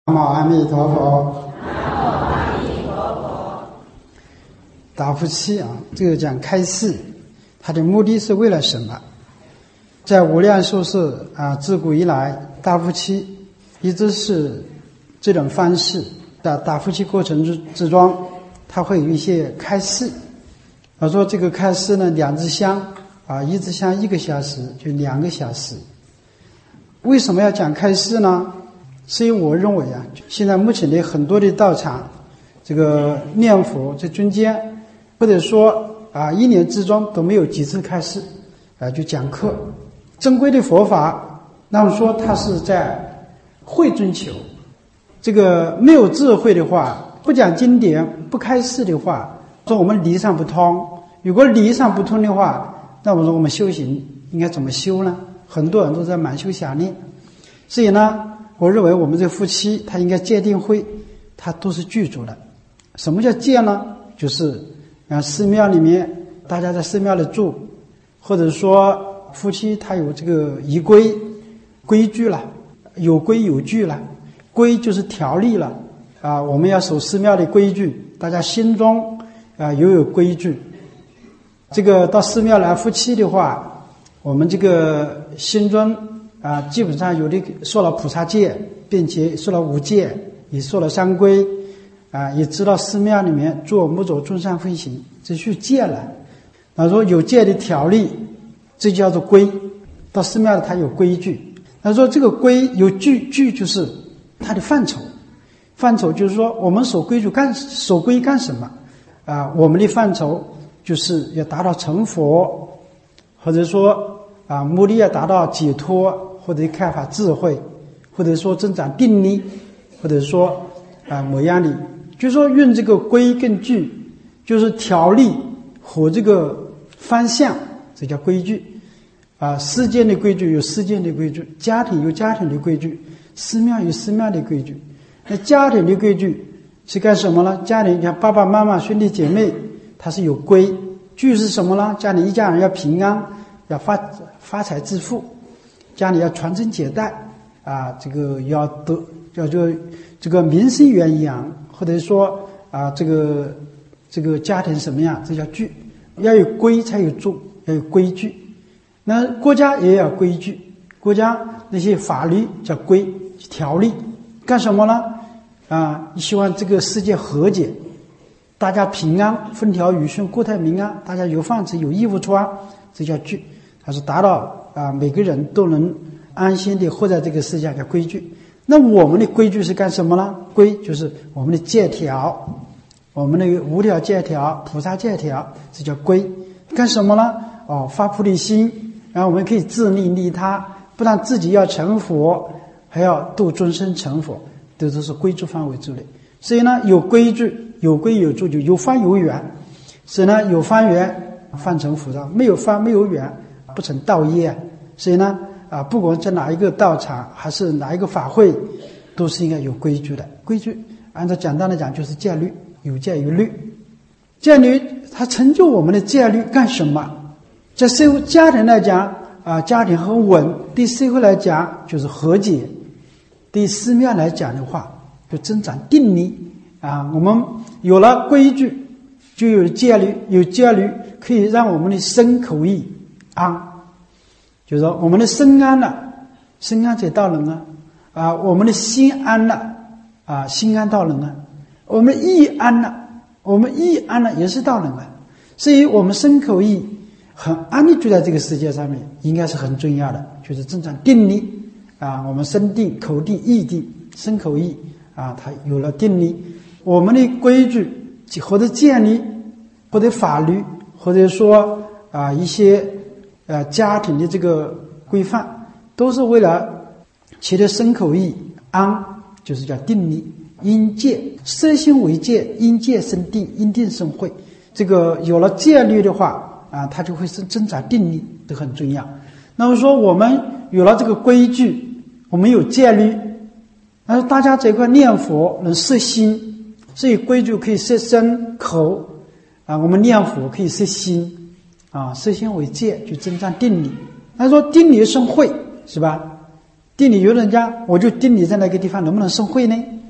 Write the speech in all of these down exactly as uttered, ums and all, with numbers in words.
南无阿弥陀佛。 南无阿弥陀佛。 大夫期啊，这个讲开示，它的目的是为了什么？在无量寿世啊，自古以来，大夫期一直是这种方式。在大夫期过程之之中，它会有一些开示。我说这个开示呢，两支香啊，一支香一个小时，就两个小时。为什么要讲开示呢？是因为我认为啊，现在目前的很多的道场，这个念佛在中间，或者说啊，一年之中都没有几次开示啊，就讲课。正规的佛法，那么说它是在会中求。这个没有智慧的话，不讲经典，不开示的话，说我们理上不通。如果理上不通的话，那我说我们修行应该怎么修呢？很多人都在满修想念。所以呢，我认为我们这夫妻他应该戒定慧，他都是具足的。什么叫戒呢？就是啊，寺庙里面大家在寺庙里住，或者说夫妻他有这个仪规规矩了，有规有矩了。规就是条例了啊，我们要守寺庙的规矩，大家心中啊也有规矩。这个到寺庙来夫妻的话，我们这个心中啊，基本上有的受了菩萨戒，并且受了五戒，也受了三规啊，也知道寺庙里面做木走众善奉行，这是戒了。那说有戒的条例，这叫做规。到寺庙里它有规矩。他说这个规有矩，矩就是它的范畴。范畴就是说我们守规矩干守规干什么啊？我们的范畴就是要达到成佛，或者说啊，目的要达到解脱，或者开发智慧，或者说增长定力，或者说啊某样的，就是说用这个规跟矩，就是条例和这个方向，这叫规矩啊。世间的规矩有世间的规矩，家庭有家庭的规矩，寺庙有寺庙的规矩。那家庭的规矩是干什么呢？家里像爸爸妈妈兄弟姐妹，它是有规矩是什么呢？家里一家人要平安，要发发财致富，家里要传宗接代啊，这个要得要就这个民生远扬，或者说啊这个这个家庭什么样，这叫矩。要有规才有助，要有规矩。那国家也要规矩，国家那些法律叫规条例，干什么呢？啊，希望这个世界和解，大家平安，风调雨顺，国泰民安，大家有饭吃，有衣服穿，这叫矩。它是达到啊每个人都能安心地活在这个世界，叫规矩。那我们的规矩是干什么呢？规就是我们的戒条，我们的无条戒条、菩萨戒条，这叫规。干什么呢？哦，发菩提心，然后我们可以自利利他，不但自己要成佛，还要度众生成佛，这都是规矩范围之内。所以呢，有规矩，有规有矩，就有方有圆。所以呢，有方圆，方成佛道；没有方没有圆，不成道业。所以呢，啊，不管在哪一个道场，还是哪一个法会，都是应该有规矩的。规矩按照简单的讲，就是戒律，有戒有律。戒律它成就我们的戒律干什么？在社会家庭来讲啊，家庭很稳；对社会来讲就是和解；对寺庙来讲的话，就增长定力啊。我们有了规矩，就有戒律，有戒律可以让我们的身口意安。就是说我们的身安了，身安者道人啊啊，我们的心安了啊，心安道人啊，我们的意安了，我们意安了也是道人啊。所以我们身口意很安定住在这个世界上面，应该是很重要的，就是增长定力啊。我们身定、口定、意定，身口意啊，它有了定力，我们的规矩或者戒律，或者法律，或者说啊一些呃家庭的这个规范，都是为了其的身口意安，就是叫定力。因戒色心为戒，因戒生定，因定生慧。这个有了戒律的话啊，它就会增长定力，这很重要。那么说我们有了这个规矩，我们有戒律，但是大家这块念佛能摄心，所以规矩可以摄身口啊，我们念佛可以摄心啊，摄心为戒，就增长定力。他说定力生慧是吧？定力有人家我就定力在那个地方能不能生慧呢？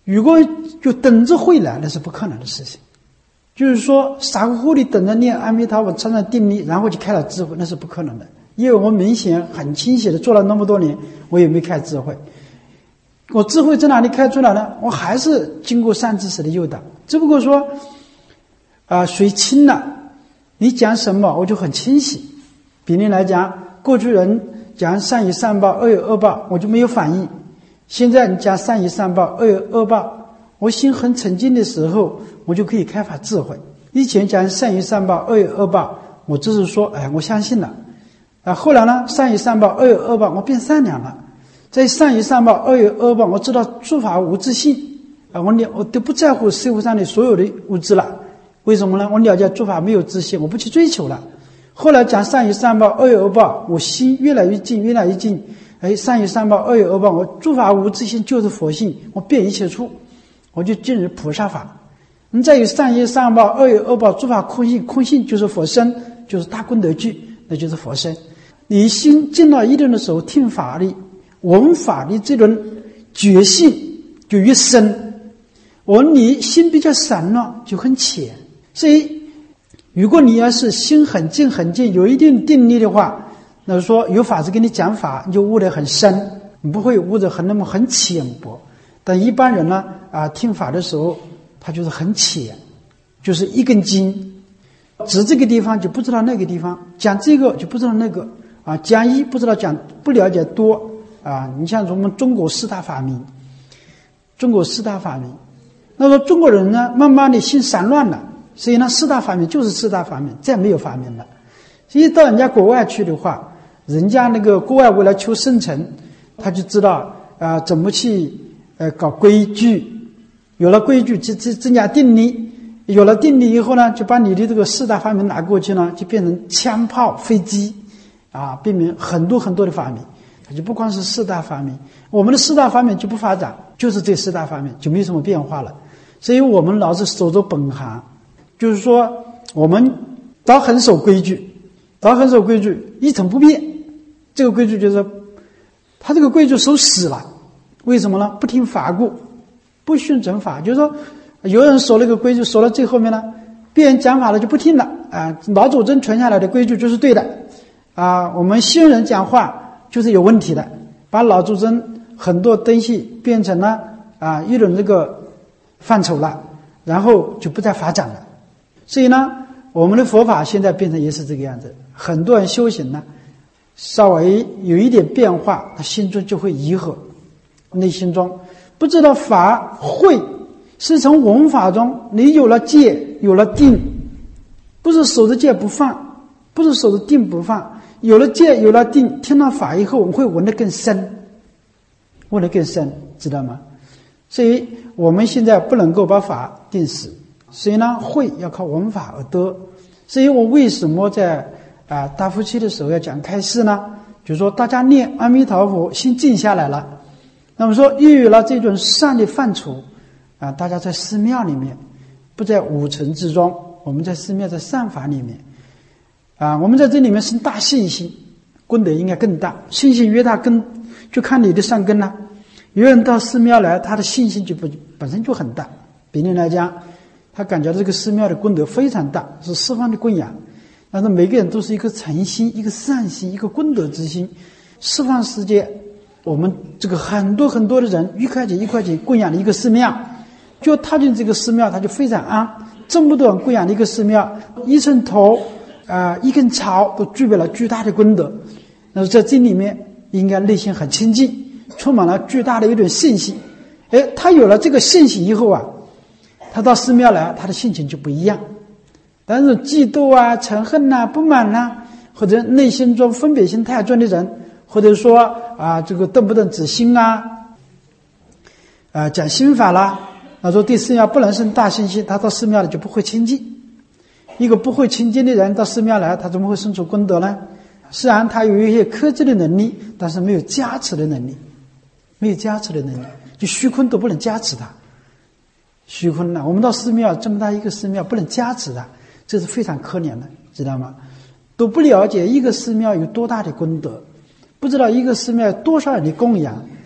如果就等着会来，那是不可能的事情。就是说傻乎乎的等着念阿弥陀佛产生定力，然后就开了智慧，那是不可能的。因为我明显很清晰的做了那么多年，我也没开智慧。我智慧在哪里开出来呢？我还是经过善知识的诱导，只不过说啊、呃，水清了，你讲什么我就很清晰。比例来讲，过去人讲善有善报，恶有恶报，我就没有反应。现在你讲善有善报，恶有恶报，我心很沉静的时候，我就可以开发智慧。以前讲善有善报，恶有恶报，我只是说，哎，我相信了。啊，后来呢，善有善报，恶有恶报，我变善良了。在善有善报，恶有恶报，我知道诸法无自性啊，我了我都不在乎社会上的所有的物质了。为什么呢？我了解诸法没有自性，我不去追求了。后来讲善有善报，恶有恶报，我心越来越近，越来越近。哎，善有善报，恶有恶报，我诸法无自性就是佛性，我遍一切处，我就进入菩萨法。你再有善有善报，恶有恶报，诸法空性，空性就是佛身，就是大功德具，那就是佛身。你心进到一定的时候，听法力、闻法的这种觉性就越深。我你心比较散乱，就很浅。所以，如果你要是心很静很静，有一定定力的话，那说有法师跟你讲法，你就悟得很深，你不会悟得很那么很浅薄。但一般人呢，啊，听法的时候，他就是很浅，就是一根筋，指这个地方就不知道那个地方，讲这个就不知道那个，啊，讲一不知道讲，不了解多，啊，你像我们中国四大法名，中国四大法名，那说中国人呢，慢慢的心散乱了，所以呢，四大法名就是四大法名，再没有法名了。所以到人家国外去的话，人家那个国外为了求生存，他就知道啊、呃、怎么去呃搞规矩，有了规矩就增增加定力，有了定力以后呢，就把你的这个四大法名拿过去呢，就变成枪炮、飞机啊，变成很多很多的法名，它就不光是四大法名，我们的四大法名就不发展，就是这四大法名就没什么变化了。所以我们老是守着本行，就是说我们倒很守规矩。倒很守规矩，一成不变。这个规矩就是，他这个规矩守死了。为什么呢？不听法故，不循正法。就是说，有人守那个规矩，守到最后面呢，别人讲法了就不听了啊。老祖宗传下来的规矩就是对的啊，我们新人讲话就是有问题的，把老祖宗很多东西变成了啊一种这个范畴了，然后就不再发展了。所以呢，我们的佛法现在变成也是这个样子。很多人修行呢，稍微有一点变化，他心中就会疑惑，内心中不知道法会是从闻法中，你有了戒，有了定，不是守着戒不放，不是守着定不放，有了戒，有了定，听到法以后，我们会闻得更深，闻得更深，知道吗？所以我们现在不能够把法定死，所以呢，会要靠闻法而得。所以我为什么在啊，大夫期的时候要讲开示呢？就是说大家念阿弥陀佛，心静下来了。那么说，又有了这种善的范畴啊，大家在寺庙里面，不在五尘之中，我们在寺庙在善法里面啊，我们在这里面生大信心，功德应该更大。信心越大，更就看你的善根了。有人到寺庙来，他的信心就不本身就很大。比例来讲，他感觉这个寺庙的功德非常大，是十方的供养。但是每个人都是一个诚心，一个善心，一个功德之心。十方世界，我们这个很多很多的人，一块钱一块钱供养了一个寺庙，就踏进这个寺庙，他就非常安。这么多人供养了一个寺庙，一寸头啊、呃，一根草都具备了巨大的功德。那在这里面，应该内心很清净，充满了巨大的一种信心。哎，他有了这个信心以后啊，他到寺庙来，他的心情就不一样。但是嫉妒啊、嗔恨啊、不满啊，或者内心中分别心太重的人，或者说啊，这个动不动指心啊，啊讲心法啦，他说对寺庙不能生大信心，他到寺庙里就不会清净。一个不会清净的人到寺庙来，他怎么会生出功德呢？虽然他有一些克制的能力，但是没有加持的能力，没有加持的能力，就虚空都不能加持他。虚空呢，我们到寺庙这么大一个寺庙，不能加持他。这是非常可怜的，知道吗？都不了解一个寺庙有多大的功德，不知道一个寺庙有多少人的供养，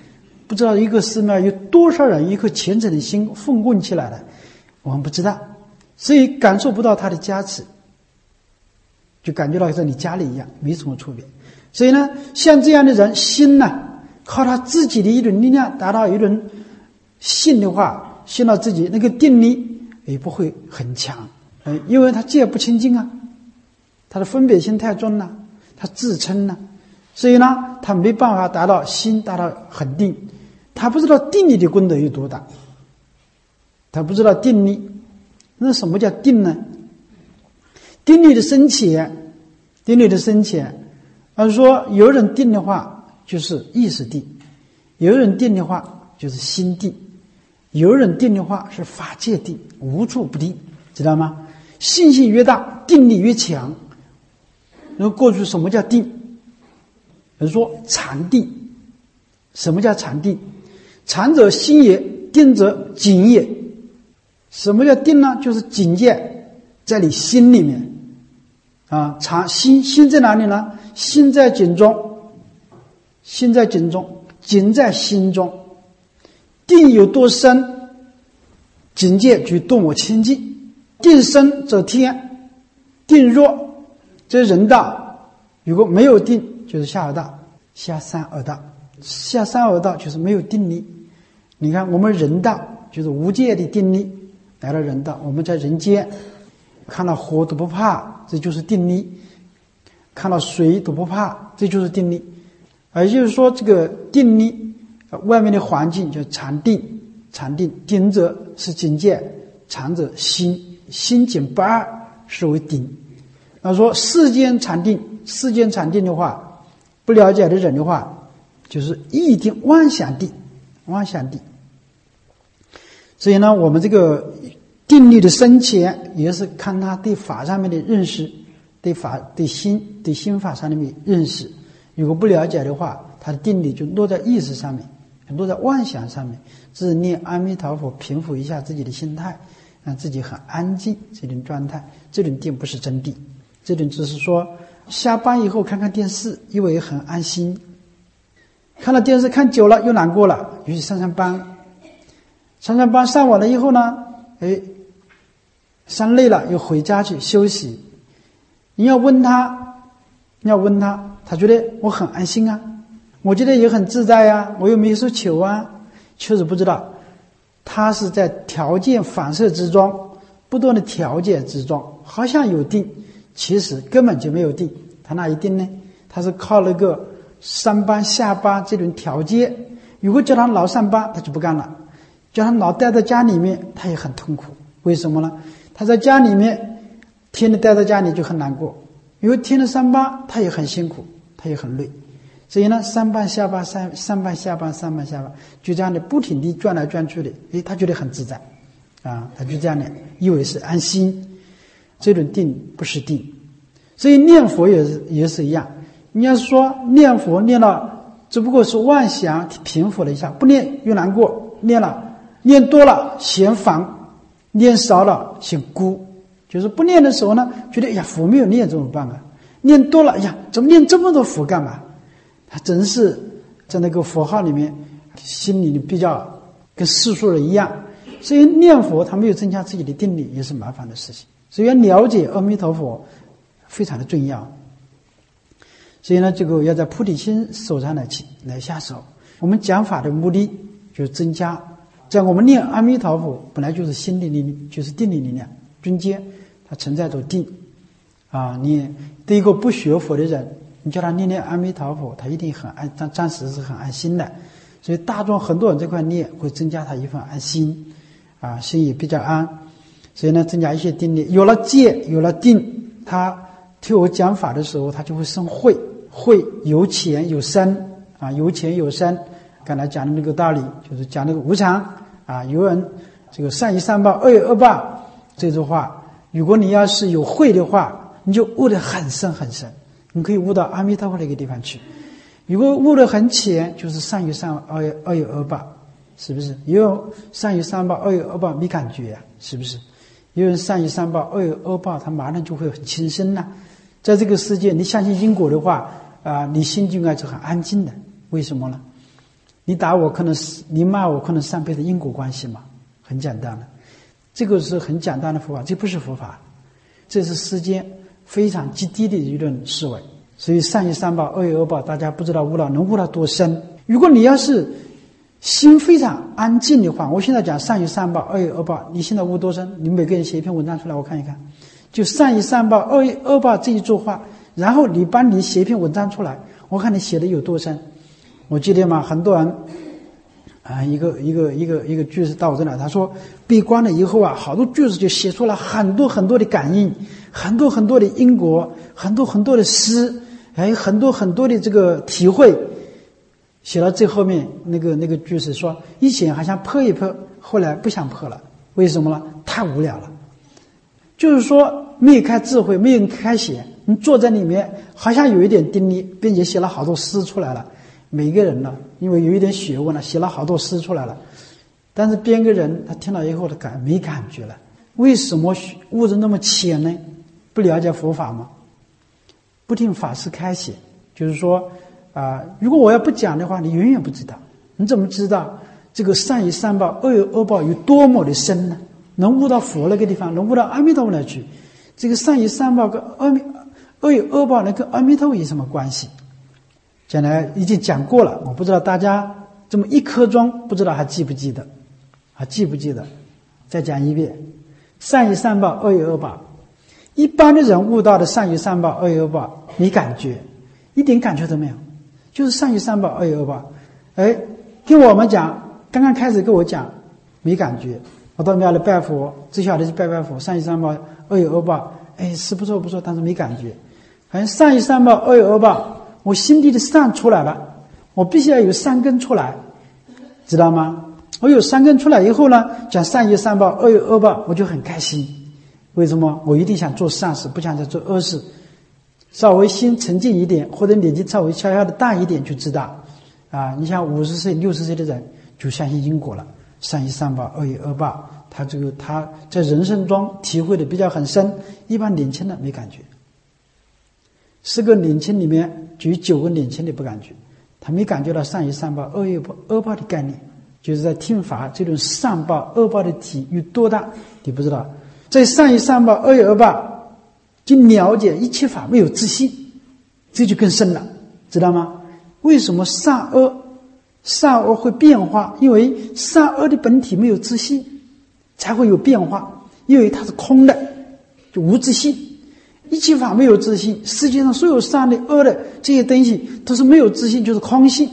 不知道一个寺庙有多少人一颗虔诚的心奉供起来了，我们不知道，所以感受不到他的加持，就感觉到在你家里一样，没什么区别。所以呢，像这样的人心呢，靠他自己的一种力量达到一种信的话，信到自己那个定力也不会很强，嗯，因为他戒不清净啊，他的分别心太重了，他自称了，所以呢，他没办法达到心达到很定，他不知道定力的功德有多大，他不知道定力。那什么叫定呢？定力的深浅，定力的深浅，而说有人定的话就是意识定，有人定的话就是心定，有人定的话是法界定，无处不定，知道吗？信心越大，定力越强。然后过去什么叫定？人说禅定。什么叫禅定？禅者心也，定者境也。什么叫定呢？就是境界在你心里面啊。禅心心在哪里呢？心在境中，心在境中，境在心中。定有多深，境界就多么清净。定深则天，定弱则人道。如果没有定，就是下二道，下三恶道。下三恶道就是没有定力。你看我们人道就是无界的定力，来到人道，我们在人间看到火都不怕，这就是定力；看到水都不怕，这就是定力。也就是说，这个定力，外面的环境叫禅定，禅定定者是境界，禅者心，心境不二是为定。他说世间禅定，世间禅定的话，不了解的人的话，就是意定妄想定，妄想定。所以呢，我们这个定力的深浅，也是看他对法上面的认识，对法对心对心法上面的认识。如果不了解的话，他的定力就落在意识上面，落在妄想上面。自念阿弥陀佛，平复一下自己的心态，让自己很安静，这种状态，这种定不是真定，这种只是说下班以后看看电视，以为很安心，看了电视看久了又难过了，于是上上班，上上班上完了以后呢，哎，上累了又回家去休息。你要问他，你要问他，他觉得我很安心啊，我觉得也很自在啊，我又没说求啊，确实不知道，他是在条件反射之中，不断的条件之中，好像有定，其实根本就没有定。他哪一定呢？他是靠那个上班下班这种条件。如果叫他老上班，他就不干了；叫他老待在家里面，他也很痛苦。为什么呢？他在家里面天天待在家里就很难过，因为天天上班他也很辛苦，他也很累。所以呢，上班下班上上班下班上班下班，就这样的不停地转来转去的，诶，他觉得很自在啊，他就这样的以为是安心。这种定不是定。所以念佛也是也是一样，你要说念佛念了只不过是妄想平复了一下，不念又难过，念了念多了嫌烦，念少了嫌孤。就是不念的时候呢，觉得哎呀佛没有念怎么办啊？念多了，哎呀怎么念这么多佛干嘛？他真是在那个佛号里面心里比较跟世俗人一样，所以念佛他没有增加自己的定力也是麻烦的事情。所以要了解阿弥陀佛非常的重要。所以呢，这个要在菩提心手上来起来下手。我们讲法的目的就是增加，在我们念阿弥陀佛本来就是心的力量，就是定力力量，中间它存在着定啊。你对一个不学佛的人，你叫他念念阿弥陀佛，他一定很安，暂暂时是很安心的。所以大众很多人这块念会增加他一份安心啊，心也比较安。所以呢，增加一些定力，有了戒，有了定，他听我讲法的时候，他就会生慧，慧有浅有深啊，有浅有深。刚才讲的那个道理，就是讲那个无常啊，有人这个善有善报，恶有恶报，这句话，如果你要是有慧的话，你就悟得很深很深，你可以悟到阿弥陀佛那个地方去。如果悟得很浅，就是善有善报，恶有恶有恶报，是不是？有善有善报，恶有恶报，没感觉呀、啊，是不是？有人善有善报，恶有恶报，他马上就会很轻生了。在这个世界，你相信因果的话啊、呃，你心就应该是很安静的。为什么呢？ 你打我可能是，你骂我可能三倍的因果关系嘛，很简单的。这个是很简单的佛法，这不是佛法，这是世间非常极低的一种思维。所以善有三报，恶有恶报，大家不知道悟到能悟到多深。如果你要是心非常安静的话，我现在讲善有三报，恶有恶报，你现在悟多深？你每个人写一篇文章出来，我看一看。就善有三报，恶有恶报这一句话，然后你帮你写一篇文章出来，我看你写的有多深。我记得嘛，很多人啊，一个一个一个一个居士到我这来，他说闭关了以后啊，好多居士就写出了很多很多的感应，很多很多的因果，很多很多的诗，哎，很多很多的这个体会。写到最后面，那个那个居士说，以前还想破一破，后来不想破了，为什么呢？太无聊了。就是说没有开智慧，没有开写，你坐在里面好像有一点定力，并且写了好多诗出来了。每个人呢，因为有一点学问了，写了好多诗出来了，但是编个人他听了以后他感没感觉了。为什么悟得那么浅呢？不了解佛法吗？不听法师开写，就是说啊、呃，如果我要不讲的话，你永远不知道。你怎么知道这个善有三报，恶有恶报有多么的深呢？能悟到佛那个地方，能悟到阿弥陀佛那去。这个善有三报跟阿弥恶有恶报，那跟阿弥陀佛有什么关系？将来已经讲过了，我不知道大家这么一刻钟不知道还记不记得，还记不记得？再讲一遍，善有三报，恶有恶报。一般的人悟到的善有三报，恶有恶报，没感觉，一点感觉都没有，就是善有三报，恶有恶报。哎，跟我们讲，刚刚开始跟我讲，没感觉。我到庙里拜佛，只晓得去拜拜佛，善有三报，恶有恶报，哎，是不错不错，但是没感觉。好像善有三报，恶有恶报。我心底的善出来了，我必须要有善根出来，知道吗？我有善根出来以后呢，讲善有三报，恶有恶报，我就很开心。为什么？我一定想做善事，不想再做恶事。稍微心沉静一点，或者年纪稍微悄悄的大一点，就知道啊。你像五十岁、六十岁的人，就相信因果了，善有三报，恶有恶报。他这个他在人生中体会的比较很深，一般年轻人没感觉。十个年轻里面就有九个年轻的不感觉，他没感觉到善有三报，恶有恶报的概念，就是在听法这种善报恶报的体有多大，你不知道。在善有三报，恶有恶报，就了解一切法没有自信，这就更深了，知道吗？为什么善恶善恶会变化？因为善恶的本体没有自信，才会有变化，因为它是空的，就无自信。一切法没有自信，世界上所有善的恶的这些东西都是没有自信，就是空性。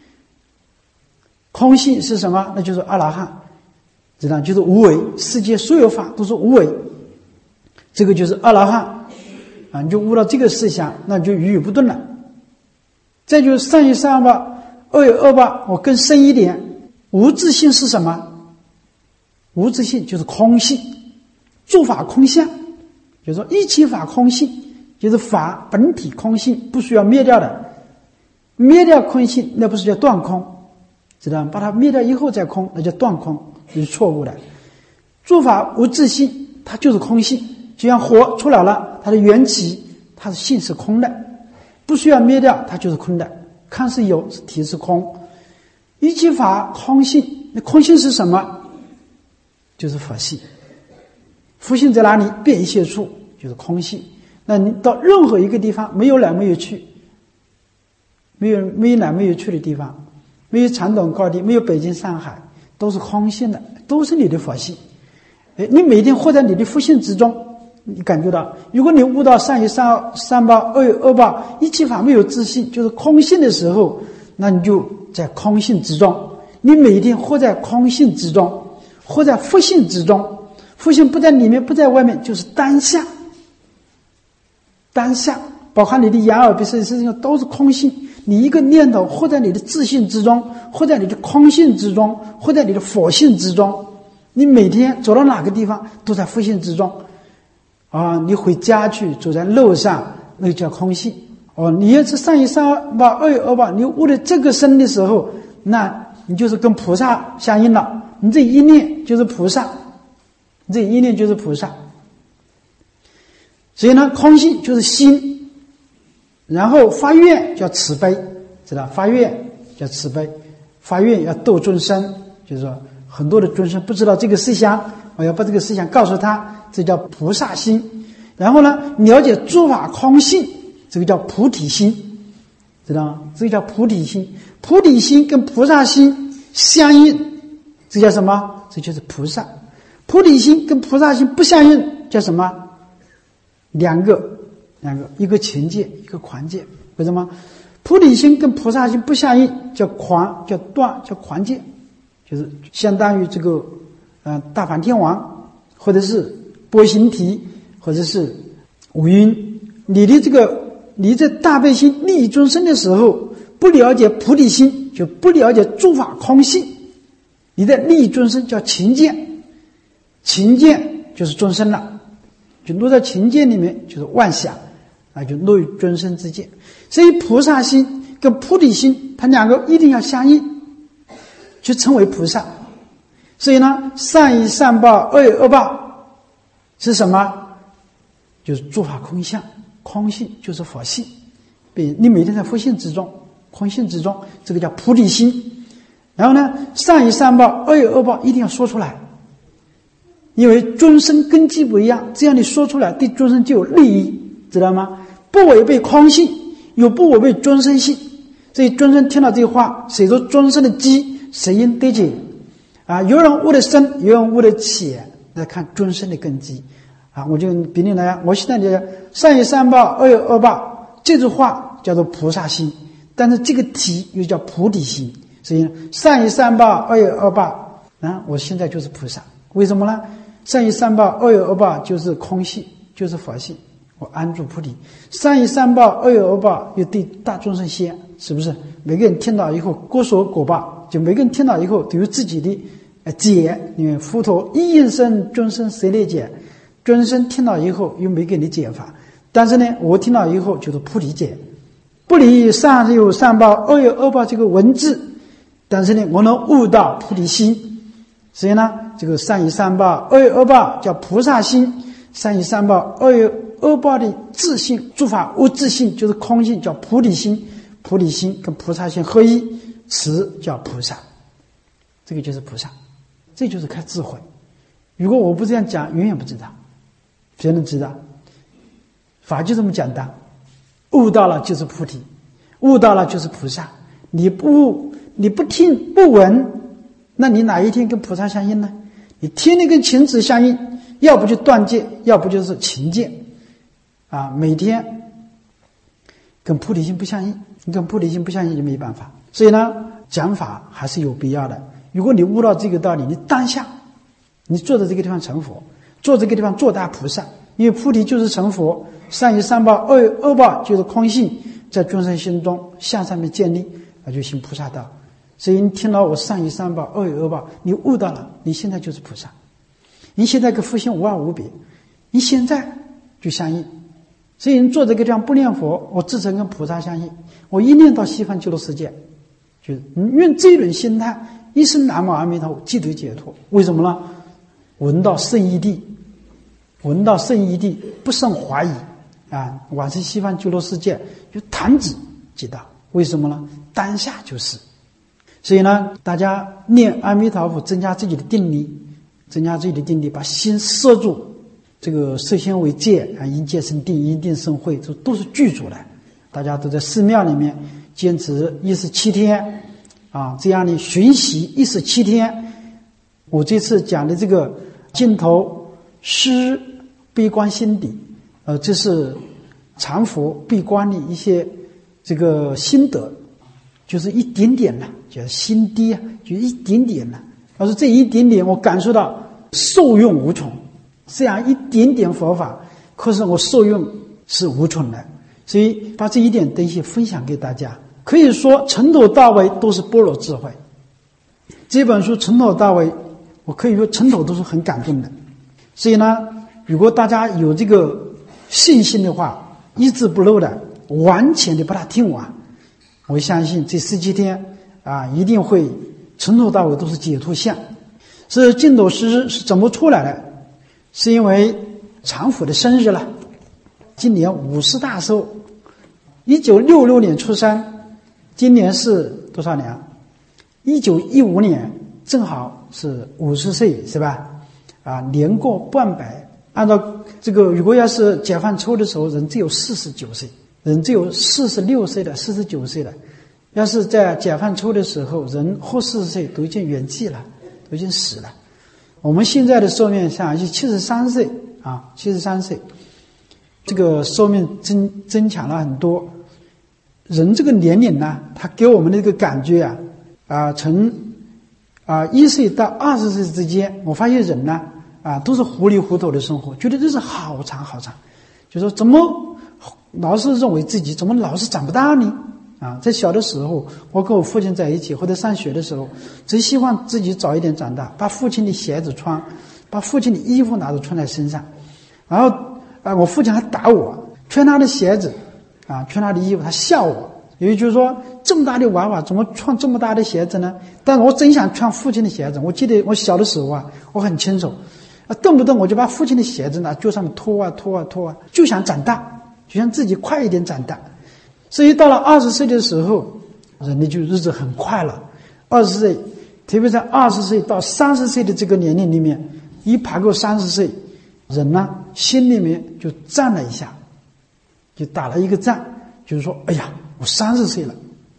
空性是什么？那就是阿罗汉，知道，就是无为，世界所有法都是无为，这个就是阿罗汉啊！你就悟到这个思想，那你就语语不顿了。再就是善有三报，恶有恶报，我更深一点，无自性是什么？无自性就是空性，诸法空相。就是说一切法空性，就是法本体空性，不需要灭掉的。灭掉空性，那不是叫断空，知道吗？把它灭掉以后再空，那叫断空，是错误的。诸法无自性，它就是空性，就像火出来了，它的缘起，它的性是空的，不需要灭掉，它就是空的。看是有，体是空。一切法空性，那空性是什么？就是佛性。佛性在哪里？变一切处，就是空性。那你到任何一个地方，没有来没有去，没有没有来没有去的地方，没有长短高低，没有北京上海，都是空性的，都是你的佛性。哎，你每天活在你的佛性之中，你感觉到，如果你悟到善有三三报，恶有恶报，一切法没有自性，就是空性的时候，那你就在空性之中。你每天活在空性之中，活在佛性之中。佛性不在里面，不在外面，就是当下。当下包含你的眼耳鼻舌身上都是空性。你一个念头活在你的自性之中，活在你的空性之中，活在你的佛性之中。你每天走到哪个地方都在佛性之中啊！你回家去走在路上，那叫空性哦。你要是善有三报，恶有恶报，你悟了这个身的时候，那你就是跟菩萨相应了。你这一念就是菩萨。这一念就是菩萨，所以呢，空性就是心，然后发愿叫慈悲，知道？发愿叫慈悲， 发愿要度众生，就是说很多的众生不知道这个思想，我要把这个思想告诉他，这叫菩萨心。然后呢，了解诸法空性，这个叫菩提心，知道吗？这个叫菩提心。菩提心跟菩萨心相应，这叫什么？这就是菩萨。菩提心跟菩萨心不相应，叫什么？两个，两个，一个情界，一个狂界，为什么？菩提心跟菩萨心不相应，叫狂，叫断，叫狂界，就是相当于这个，呃，大梵天王，或者是波形提，或者是五蕴。你的这个，你在大悲心利益众生的时候，不了解菩提心，就不了解诸法空性。你的利益众生叫情见，情见就是众生了，就落在情见里面，就是妄想啊，就落于众生之见。所以菩萨心跟菩提心，它两个一定要相应，就称为菩萨。所以呢，善有善报，恶有恶报，是什么？就是诸法空相，空性就是佛性。你每天在佛性之中，空性之中，这个叫菩提心。然后呢，善有善报，恶有恶报，一定要说出来，因为众生根基不一样，这样你说出来，对众生就有利益，知道吗？不违背空性，又不违背众生性。所以众生听到这句话，随着众生的机，谁应得解啊？有人悟的深，有人悟的浅，来看众生的根基啊。我就比你来，我现在的善有善报，恶有恶报，这句话叫做菩萨心，但是这个题又叫菩提心。所以善有善报，恶有恶报啊，我现在就是菩萨。为什么呢？善有善报，恶有恶报，就是空性，就是佛性。我安住菩提。善有善报，恶有恶报，又对大众生先，是不是？每个人听到以后，各说果报，就每个人听到以后都有自己的呃解。因为佛陀一应生，众生谁来解？众生听到以后有每个人的解法，但是呢，我听到以后就是菩提解，不离善有善报，恶有恶报这个文字。但是呢，我能悟到菩提心，所以呢，这个善有善报，恶有恶报叫菩萨心。善有善报，恶有恶报的自性，诸法无自性，就是空性，叫菩提心。菩提心跟菩萨心合一，此叫菩萨。这个就是菩萨，这就是开智慧。如果我不这样讲，永远不知道，谁能知道？法就这么简单，悟到了就是菩提，悟到了就是菩萨。你不悟，你不听不闻，那你哪一天跟菩萨相应呢？你天天跟情子相应，要不就断戒，要不就是情戒啊。每天跟菩提心不相应，你跟菩提心不相应就没办法。所以呢，讲法还是有必要的。如果你悟到这个道理，你当下你坐在这个地方成佛，坐这个地方做大菩萨，因为菩提就是成佛。善有善报，恶有恶报，就是空性在众生心中向上面建立，那就行菩萨道。所以你听到我善有善报，恶有恶报，你悟到了，你现在就是菩萨。你现在跟佛性无二无别，你现在就相应。所以你坐这个地方不念佛，我自称跟菩萨相应。我一念到西方极乐世界，就是用这种心态，一生南无阿弥陀佛，即得解脱。为什么呢？闻到圣义谛，闻到圣义谛，不胜怀疑啊！往生西方极乐世界，就弹指即到。为什么呢？当下就是。所以呢，大家念阿弥陀佛，增加自己的定力，增加自己的定力，把心摄住。这个摄心为戒啊，因戒生定，因定生慧，这都是具足的。大家都在寺庙里面坚持一十七天啊，这样的学习一十七天。我这次讲的这个镜头施闭关心底，呃，这是禅佛闭关的一些这个心得，就是一点点了，叫心低啊，就一点点了。要是这一点点，我感受到受用无穷。这样一点点佛法，可是我受用是无穷的，所以把这一点东西分享给大家。可以说从头到尾都是般若智慧。这本书从头到尾，我可以说从头都是很感动的。所以呢，如果大家有这个信心的话，一字不漏的完全的把它听完，我相信这十七天啊，一定会从头到尾都是解脱相。这净土师是怎么出来的？是因为禅佛的生日了，今年五十大寿，一九六六年出生，今年是多少年？ 一九一五年正好是五十岁，是吧？啊，年过半百。按照这个，如果要是解放初的时候，人只有四十九岁，人只有四十六岁的、四十九岁的。要是在解放初的时候，人活四十岁都已经圆寂了，都已经死了。我们现在的寿命像是七十三岁啊，七十三岁，这个寿命增增强了很多。人这个年龄呢，他给我们的这个感觉啊，啊，从啊一岁到二十岁之间，我发现人呢啊都是糊里糊涂的生活，觉得这是好长好长，就说怎么老是认为自己怎么老是长不大呢？啊，在小的时候，我跟我父亲在一起，或者上学的时候，只希望自己早一点长大，把父亲的鞋子穿，把父亲的衣服拿着穿在身上，然后啊，我父亲还打我，穿他的鞋子。啊，穿他的衣服，他笑我，也就是说，这么大的娃娃怎么穿这么大的鞋子呢？但是我真想穿父亲的鞋子。我记得我小的时候啊，我很清楚，啊，动不动我就把父亲的鞋子拿脚上面拖啊拖啊拖啊，就想长大，就想自己快一点长大。所以到了二十岁的时候，人的就日子很快了。二十岁，特别在二十岁到三十岁的这个年龄里面，一爬过三十岁，人呢心里面就站了一下。就打了一个战，就是说，哎呀，我三十岁了。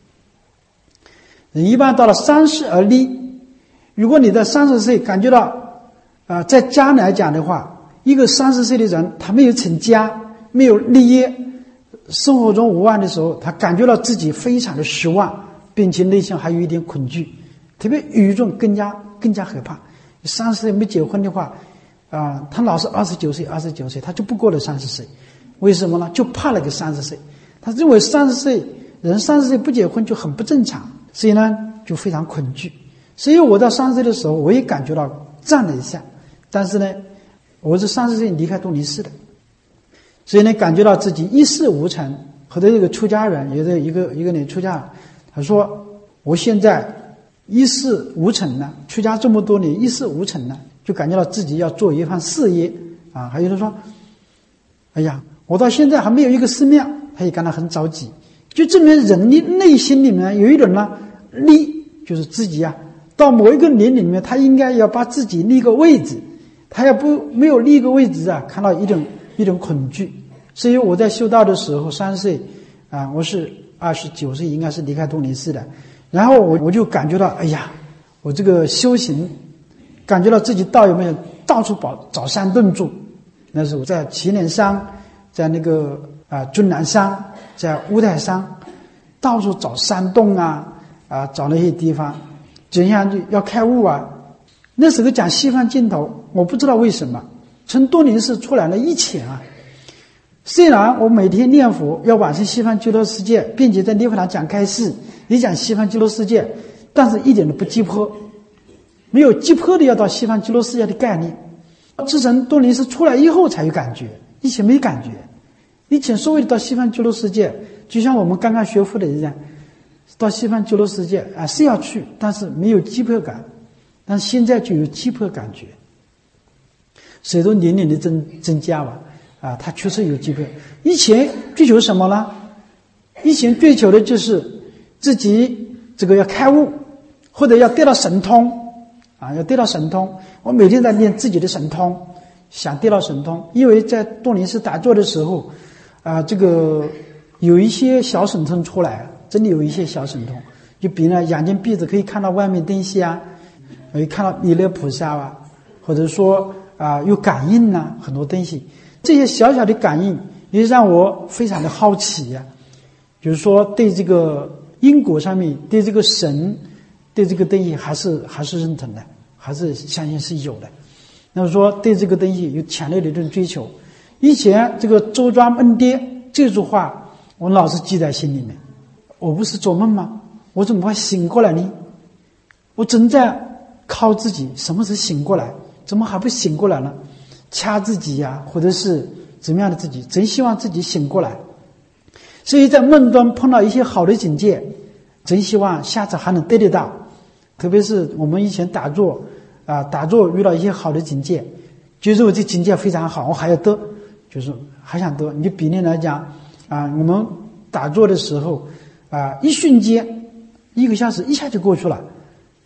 人一般到了三十而立，如果你在三十岁感觉到，啊、呃，在家来讲的话，一个三十岁的人，他没有成家，没有立业，生活中无望的时候，他感觉到自己非常的失望，并且内心还有一点恐惧，特别语中更加更加害怕。三十岁没结婚的话，啊、呃，他老是二十九岁，二十九岁，他就不过了三十岁。为什么呢？就怕那个三十岁，他认为三十岁人三十岁不结婚就很不正常，所以呢就非常恐惧。所以我到三十岁的时候，我也感觉到站了一下，但是呢，我是三十岁离开杜尼斯的，所以呢感觉到自己一事无成。和的这个出家人，有的一个一个人出家，他说我现在一事无成呢，出家这么多年一事无成呢，就感觉到自己要做一番事业啊。还有人说，哎呀，我到现在还没有一个寺庙，他也感到很着急，就证明人的内心里面有一种呢立，就是自己啊，到某一个年龄里面，他应该要把自己立个位置，他要不没有立个位置啊，看到一种一种恐惧。所以我在修道的时候，三十岁啊，我是二十九岁，应该是离开杜尼斯的，然后我我就感觉到，哎呀，我这个修行，感觉到自己道有没有到处找找山洞住。那时候在祁连山，在那个啊终南山，在乌台山，到处找山洞啊啊找那些地方，怎样就要开悟啊。那时候讲西方净土，我不知道为什么，从多年是出来了一前啊。虽然我每天念佛要往生西方极乐世界，并且在念佛堂讲开示，也讲西方极乐世界，但是一点都不急迫，没有急迫的要到西方极乐世界的概念。自从多年是出来以后才有感觉，以前没感觉。以前所谓的到西方极乐世界，就像我们刚刚学佛的一样，到西方极乐世界啊是要去，但是没有急迫感。但是现在就有急迫感觉，随着年龄的增增加吧，啊，他确实有急迫。以前追求什么呢？以前追求的就是自己这个要开悟，或者要得到神通。啊，要得到神通，我每天在练自己的神通，想得到神通。因为在多年寺打坐的时候，啊，这个有一些小神通出来，真的有一些小神通，就比如呢，眼睛闭着可以看到外面东西啊，可以看到弥勒菩萨啊，或者说啊有感应啊，很多东西。这些小小的感应也让我非常的好奇呀、啊，就是说对这个因果上面，对这个神。对这个东西还是还是认同的，还是相信是有的。那么说对这个东西有强烈的这种追求。以前这个周庄恩爹这句话我老是记在心里面。我不是做梦吗？我怎么会醒过来呢？我正在靠自己，什么时候醒过来？怎么还不醒过来呢？掐自己呀、啊，或者是怎么样的自己，真希望自己醒过来。所以在梦中碰到一些好的境界，真希望下次还能得得到。特别是我们以前打坐啊，打坐遇到一些好的境界，就认为这境界非常好，我还要得，就是还想得。你就比例来讲啊，我们打坐的时候啊，一瞬间一个小时一下就过去了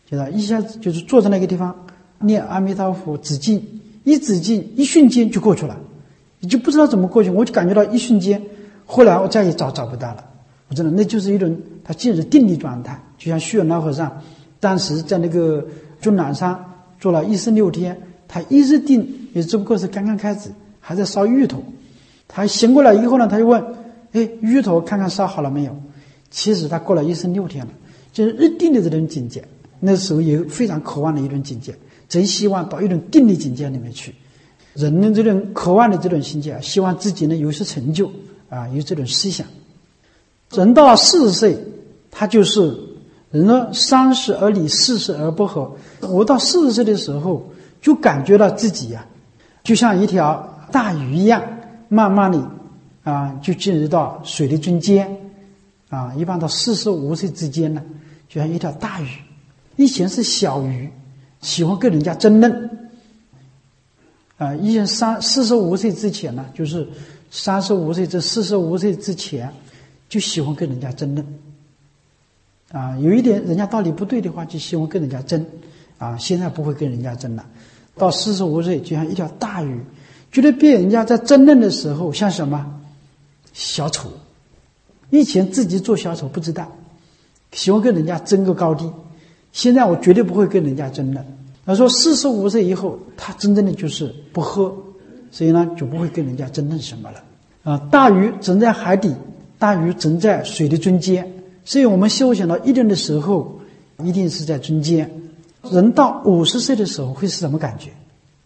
就是一下子就是坐在那个地方念阿弥陀佛止境，一止境一瞬间就过去了，你就不知道怎么过去，我就感觉到一瞬间，后来我再也找找不到了。我真的那就是一种他进入定力状态，就像虚云老和尚当时在那个终南山做了一十六天，他一日定也只不过是刚刚开始，还在烧芋头。他醒过来以后呢，他就问：哎，芋头看看烧好了没有？其实他过了一十六天了，就是日定的这种境界。那时候也非常渴望的一种境界，真希望到一种定力境界里面去。人的这种渴望的这种境界，希望自己呢有些成就啊，有这种思想。人到了四十岁，他就是人呢三十而立，四十而不惑。我到四十岁的时候，就感觉到自己呀、啊，就像一条大鱼一样，慢慢的啊，就进入到水的中间啊。一般到四十五岁之间呢，就像一条大鱼。以前是小鱼，喜欢跟人家争论啊。以前三四十五岁之前呢，就是三十五岁至四十五岁之前，就喜欢跟人家争论啊。有一点人家道理不对的话，就喜欢跟人家争啊。现在不会跟人家争了。到四十五岁，就像一条大鱼，觉得被人家在争论的时候像什么小丑。以前自己做小丑不知道，喜欢跟人家争个高低。现在我绝对不会跟人家争论。他说四十五岁以后，他真正的就是不喝，所以呢就不会跟人家争论什么了啊。大鱼整在海底，大鱼整在水的中间，所以我们修行到一定的时候，一定是在中间。人到五十岁的时候会是什么感觉？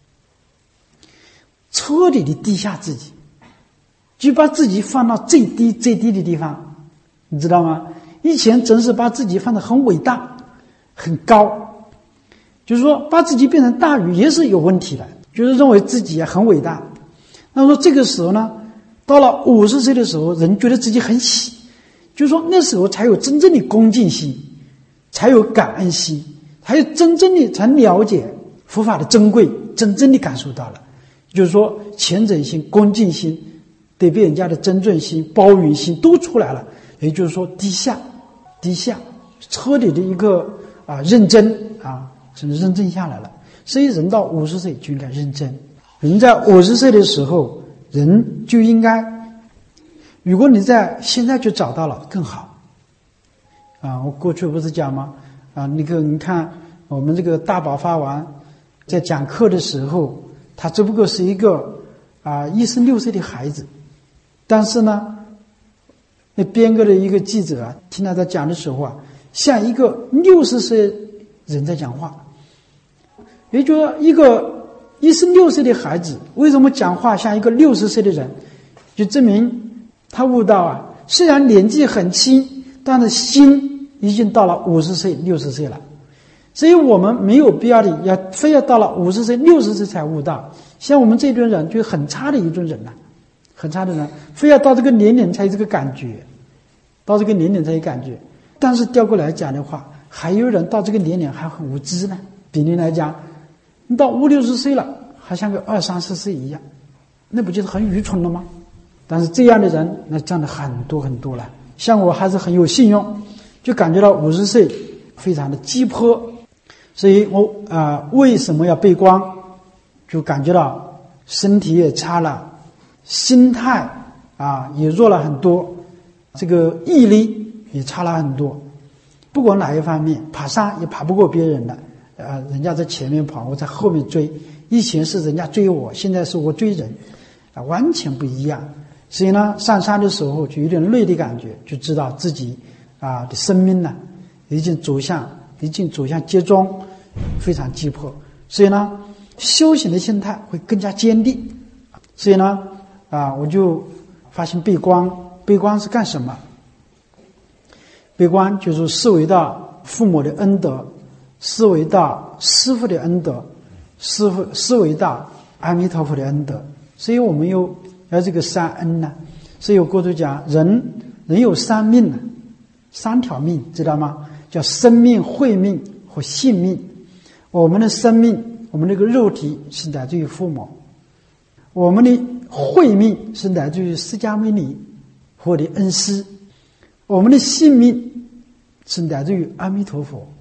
彻底的低下自己，就把自己放到最低最低的地方，你知道吗？以前真是把自己放得很伟大很高，就是说把自己变成大鱼也是有问题的，就是认为自己很伟大。那么说这个时候呢，到了五十岁的时候，人觉得自己很喜，就是说那时候才有真正的恭敬心，才有感恩心，才有真正的才了解佛法的珍贵，真正的感受到了，就是说虔诚心、恭敬心、对别人家的尊重心、包容心都出来了。也就是说低下低下彻底的一个啊认真啊真的认真下来了。所以人到五十岁就应该认真。人在五十岁的时候，人就应该，如果你在现在就找到了更好啊。我过去不是讲吗？啊，那个你看我们这个大宝法王在讲课的时候，他只不过是一个啊一十六岁的孩子，但是呢，那编个的一个记者啊，听他在讲的时候啊，像一个六十岁人在讲话。也就是说，一个一十六岁的孩子为什么讲话像一个六十岁的人，就证明他悟到啊，虽然年纪很轻，但是心已经到了五十岁六十岁了。所以我们没有必要的要非要到了五十岁六十岁才悟到。像我们这种人就很差的一种人了、啊，很差的人非要到这个年龄才有这个感觉，到这个年龄才有感觉。但是调过来讲的话，还有人到这个年龄还很无知呢。比例来讲，你到五六十岁了，还像个二三十岁一样，那不就是很愚蠢了吗？但是这样的人那占了很多很多了。像我还是很有信用，就感觉到五十岁非常的鸡婆，所以我啊、呃、为什么要背光？就感觉到身体也差了，心态啊也弱了很多，这个毅力也差了很多。不管哪一方面，爬山也爬不过别人了。呃，人家在前面跑，我在后面追。以前是人家追我，现在是我追人，啊，完全不一样。所以呢，上山的时候就有点累的感觉，就知道自己啊的生命呢已经走向已经走向结终，非常急迫。所以呢，修行的心态会更加坚定。所以呢，啊，我就发现背光，背光是干什么？背光就是思维到父母的恩德。思维到师父的恩德，思父思维到阿弥陀佛的恩德，所以我们有要这个三恩呢。所以我过去讲，人人有三命呢，三条命，知道吗？叫生命、慧命和性命。我们的生命，我们这个肉体是来自于父母；我们的慧命是来自于释迦牟尼和我的恩师；我们的性命是来自于阿弥陀佛。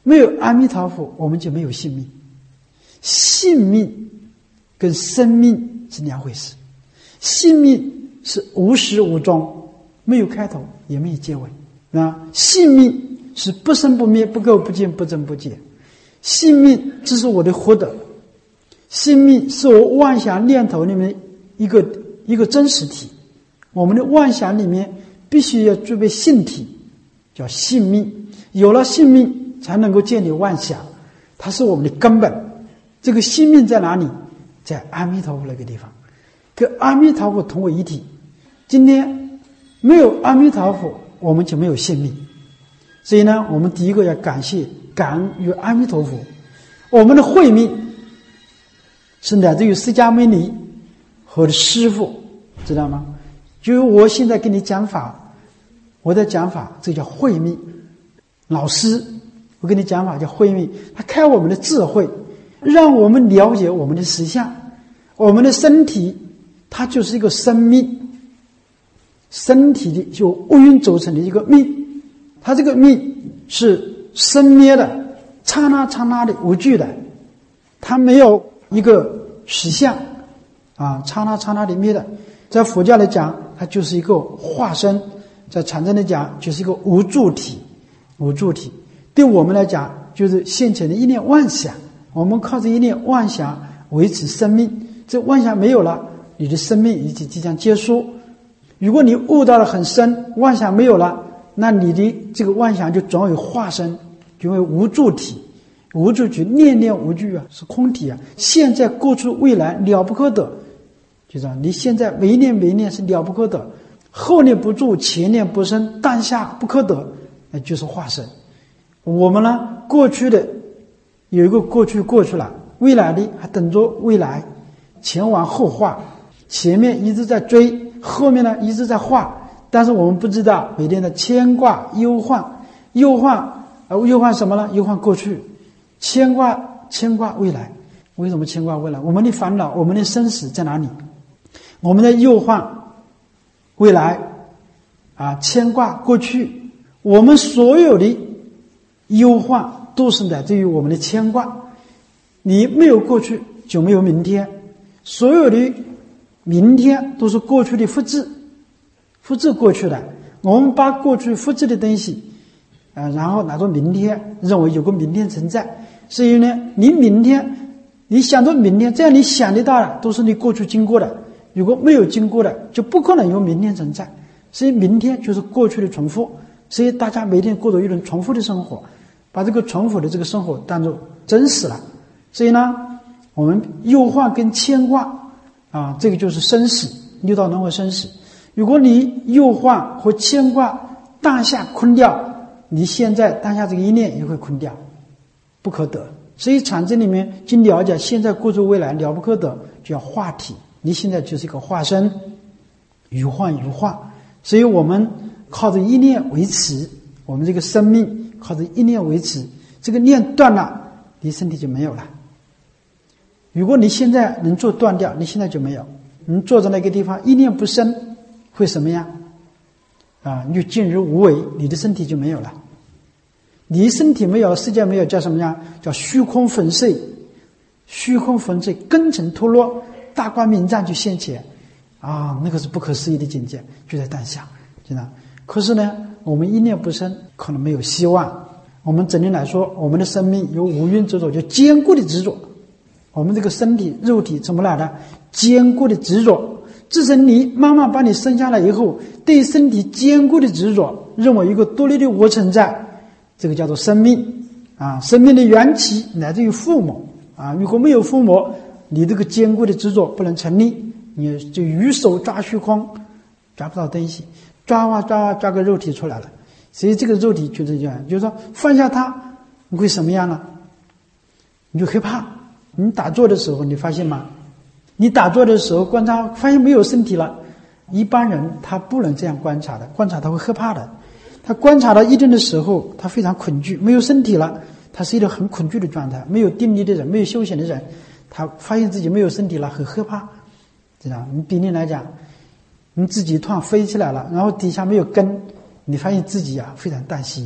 没有阿弥陀佛，我们就没有性命。性命跟生命是两回事。性命是无始无终，没有开头也没有结尾。那性命是不生不灭，不垢不净，不增不减。性命这是我的活德，性命是我妄想念头里面一个一个真实体。我们的妄想里面必须要具备性体，叫性命。有了性命才能够建立妄想，它是我们的根本。这个性命在哪里？在阿弥陀佛那个地方，跟阿弥陀佛同为一体。今天没有阿弥陀佛，我们就没有性命。所以呢，我们第一个要感谢感恩于阿弥陀佛。我们的慧命是来自于释迦牟尼和师父，知道吗？就我现在跟你讲法，我的讲法，这叫慧命。老师，我跟你讲法叫慧命，他开我们的智慧，让我们了解我们的实相。我们的身体它就是一个生命，身体的就乌云组成的一个命，它这个命是生灭的，刹那刹那的无惧的，它没有一个实相啊，刹那刹那的灭的。在佛教来讲，它就是一个化身；在禅宗来讲，就是一个无助体。无助体对我们来讲，就是现前的一念妄想。我们靠着一念妄想维持生命，这妄想没有了，你的生命已经即将结束。如果你悟到了很深，妄想没有了，那你的这个妄想就转为化身，就为无助体。无助体念念无惧啊，是空体啊。现在过去未来了不可得，就这样，你现在每一念每一念是了不可得，后念不住，前念不生，当下不可得，那就是化身。我们呢，过去的有一个过去过去了，未来的还等着未来，前往后化，前面一直在追，后面呢一直在化，但是我们不知道每天的牵挂忧患，忧患呃忧患什么呢？忧患过去，牵挂牵挂未来。为什么牵挂未来？我们的烦恼，我们的生死在哪里？我们的忧患未来啊，牵挂过去。我们所有的忧患都是来自于我们的牵挂。你没有过去就没有明天，所有的明天都是过去的复制，复制过去的。我们把过去复制的东西啊，然后拿作明天，认为有个明天存在。所以呢，你明天你想到明天，这样你想得到的都是你过去经过的，如果没有经过的就不可能有明天存在。所以明天就是过去的重复，所以大家每天过着一种重复的生活，把这个重复的这个生活当作真实了。所以呢，我们忧患跟牵挂啊，这个就是生死，六道轮回生死。如果你忧患和牵挂当下空掉，你现在当下这个一念也会空掉，不可得。所以禅宗里面经了解现在过去未来了不可得，就要化体，你现在就是一个化身，有幻有化。所以我们靠着一念维持我们这个生命，靠着一念维持，这个念断了，你身体就没有了。如果你现在能做断掉，你现在就没有。你坐在那个地方一念不生，会什么样啊？你就静如无为，你的身体就没有了。你身体没有，世界没有，叫什么样？叫虚空粉碎。虚空粉碎，根尘脱落，大光明藏就现前啊！那个是不可思议的境界，就在当下，真的。可是呢，我们一念不生，可能没有希望。我们整体来说，我们的生命有五蕴执着，就坚固的执着。我们这个身体肉体怎么来的？坚固的执着。自从你妈妈把你生下来以后，对身体坚固的执着，认为一个独立的我存在，这个叫做生命啊。生命的缘起来自于父母啊。如果没有父母，你这个坚固的执着不能成立，你就鱼手抓虚空，抓不到东西，抓啊抓啊抓个肉体出来了。所以这个肉体就是这样，就是说放下它，你会什么样呢？你就害怕。你打坐的时候，你发现吗？你打坐的时候观察，发现没有身体了。一般人他不能这样观察的，观察他会害怕的。他观察到一定的时候，他非常恐惧，没有身体了，他是一个很恐惧的状态。没有定力的人，没有修行的人，他发现自己没有身体了，很害怕。知道？你比例来讲，你自己突然飞起来了，然后底下没有根，你发现自己啊非常担心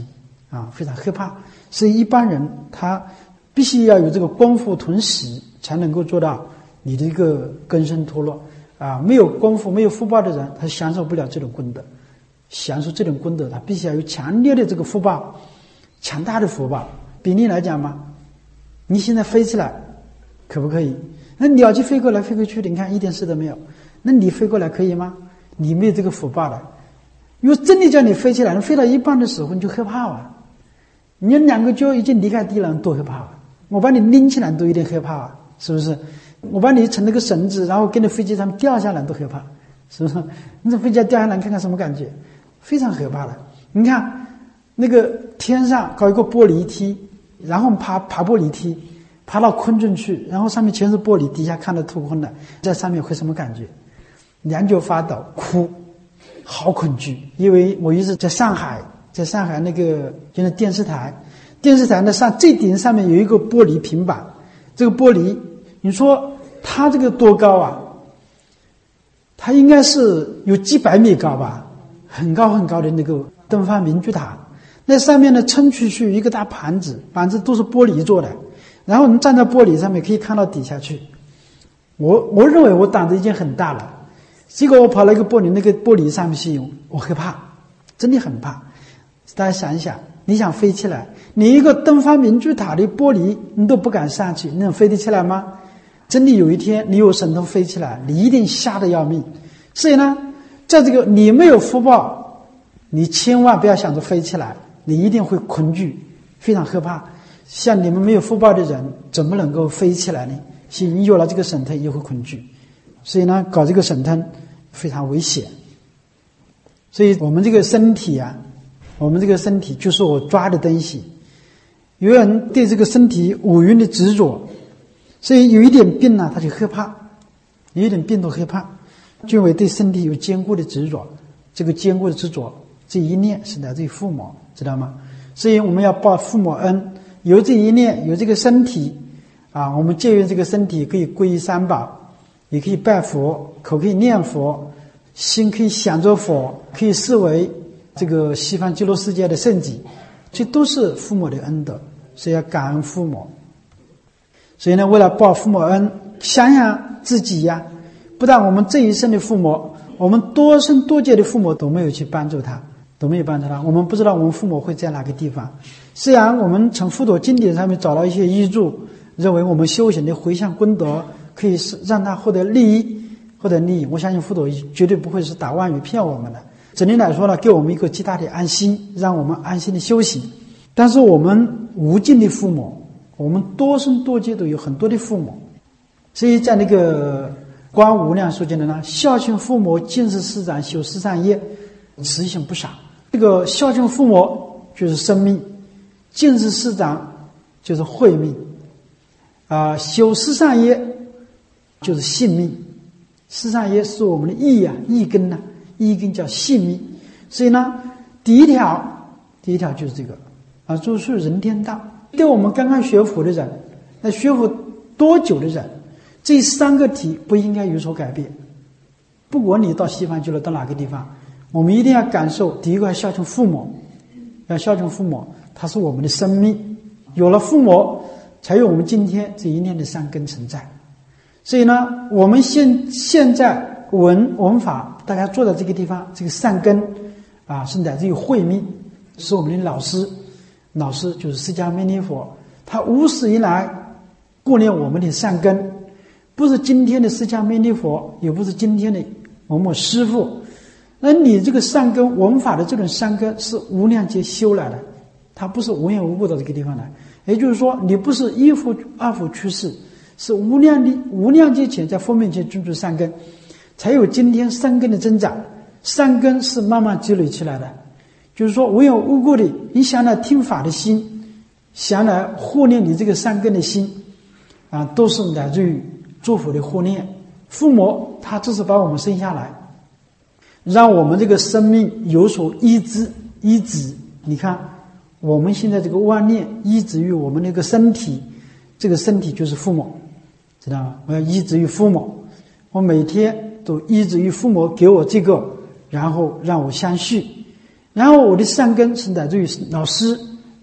啊，非常害怕。所以一般人他必须要有这个功夫同时，才能够做到你的一个根深脱落啊。没有功夫没有福报的人，他享受不了这种功德。享受这种功德，他必须要有强烈的这个福报，强大的福报。比例来讲嘛，你现在飞起来可不可以？那鸟就飞过来飞过去的，你看一点事都没有。那你飞过来可以吗？你没有这个福报的。如果真的叫你飞起来，你飞到一半的时候你就害怕啊！你两个脚已经离开地了，多害怕啊！我把你拎起来都有点害怕啊，是不是？我把你乘那个绳子，然后跟着飞机上面掉下来都害怕，是不是？你从飞机上掉下来看看什么感觉？非常可怕的。你看那个天上搞一个玻璃梯，然后爬爬玻璃梯爬到空中去，然后上面全是玻璃，底下看得透空的，在上面会什么感觉？两脚发抖，哭，好恐惧。因为我一直在上海，在上海那个就是电视台，电视台的上最顶上面有一个玻璃平板，这个玻璃你说它这个多高啊？它应该是有几百米高吧，很高很高的那个东方明珠塔。那上面呢撑出去一个大盘子，盘子都是玻璃做的，然后我们站在玻璃上面可以看到底下去。我我认为我胆子已经很大了，结果我跑到一个玻璃那个玻璃上面去，我害怕，真的很怕。大家想一想，你想飞起来，你一个东方明珠塔的玻璃你都不敢上去，你能飞得起来吗？真的有一天你有神通飞起来，你一定吓得要命。所以呢，在这个你没有福报，你千万不要想着飞起来，你一定会恐惧，非常害怕。像你们没有福报的人怎么能够飞起来呢？所以你有了这个神通也会恐惧，所以呢搞这个神通非常危险。所以我们这个身体啊，我们这个身体就是我抓的东西。有人对这个身体五蕴的执着，所以有一点病呢、啊、他就害怕，有一点病都害怕，就因为对身体有坚固的执着。这个坚固的执着，这一念是来自于父母，知道吗？所以我们要报父母恩，有这一念，有这个身体啊，我们借用这个身体可以皈依三宝，也可以拜佛，口可以念佛，心可以想着佛，可以视为这个西方极乐世界的圣迹，这都是父母的恩德，所以要感恩父母。所以呢，为了报父母恩，想想自己呀、啊，不但我们这一生的父母，我们多生多劫的父母都没有去帮助他，都没有帮助他。我们不知道我们父母会在哪个地方。虽然我们从佛陀经典上面找到一些依据，认为我们修行的回向功德可以是让他获得利益，获得利益。我相信佛陀绝对不会是打妄语骗我们的。整体来说呢，给我们一个极大的安心，让我们安心的修行。但是我们无尽的父母，我们多生多劫都有很多的父母，所以在那个观无量寿经的呢，孝敬父母，尽是师长，修十善业，慈心不杀。这个孝敬父母就是生命，尽是师长就是慧命，啊、呃，修十善业就是性命。十善业是我们的义啊，义根呐、啊，义根叫性命。所以呢，第一条，第一条就是这个啊，就是人天道。对我们刚刚学佛的人，那学佛多久的人，这三个题不应该有所改变。不管你到西方去了，到哪个地方，我们一定要感受，第一个要孝敬父母，要孝敬父母，他是我们的生命，有了父母，才有我们今天这一念的善根存在。所以呢，我们现现在闻闻法，大家坐在这个地方，这个善根啊，是来自于慧命，是我们的老师。老师就是释迦牟尼佛，他无始以来顾念我们的善根，不是今天的释迦牟尼佛，也不是今天的某某师父。那你这个善根，闻法的这种善根是无量劫修来的，它不是无缘无故到这个地方来。也就是说，你不是一佛二佛去世，是无量的无量劫前在佛面前种植善根，才有今天善根的增长。善根是慢慢积累起来的。就是说，无缘无故的，你想来听法的心，想来护念你这个善根的心，啊，都是来自于祝福的护念。父母他只是把我们生下来，让我们这个生命有所依止依止。你看，我们现在这个妄念依止于我们那个身体，这个身体就是父母，知道吗？我要依止于父母，我每天都依止于父母给我这个，然后让我相续。然后我的善根是来自于老师，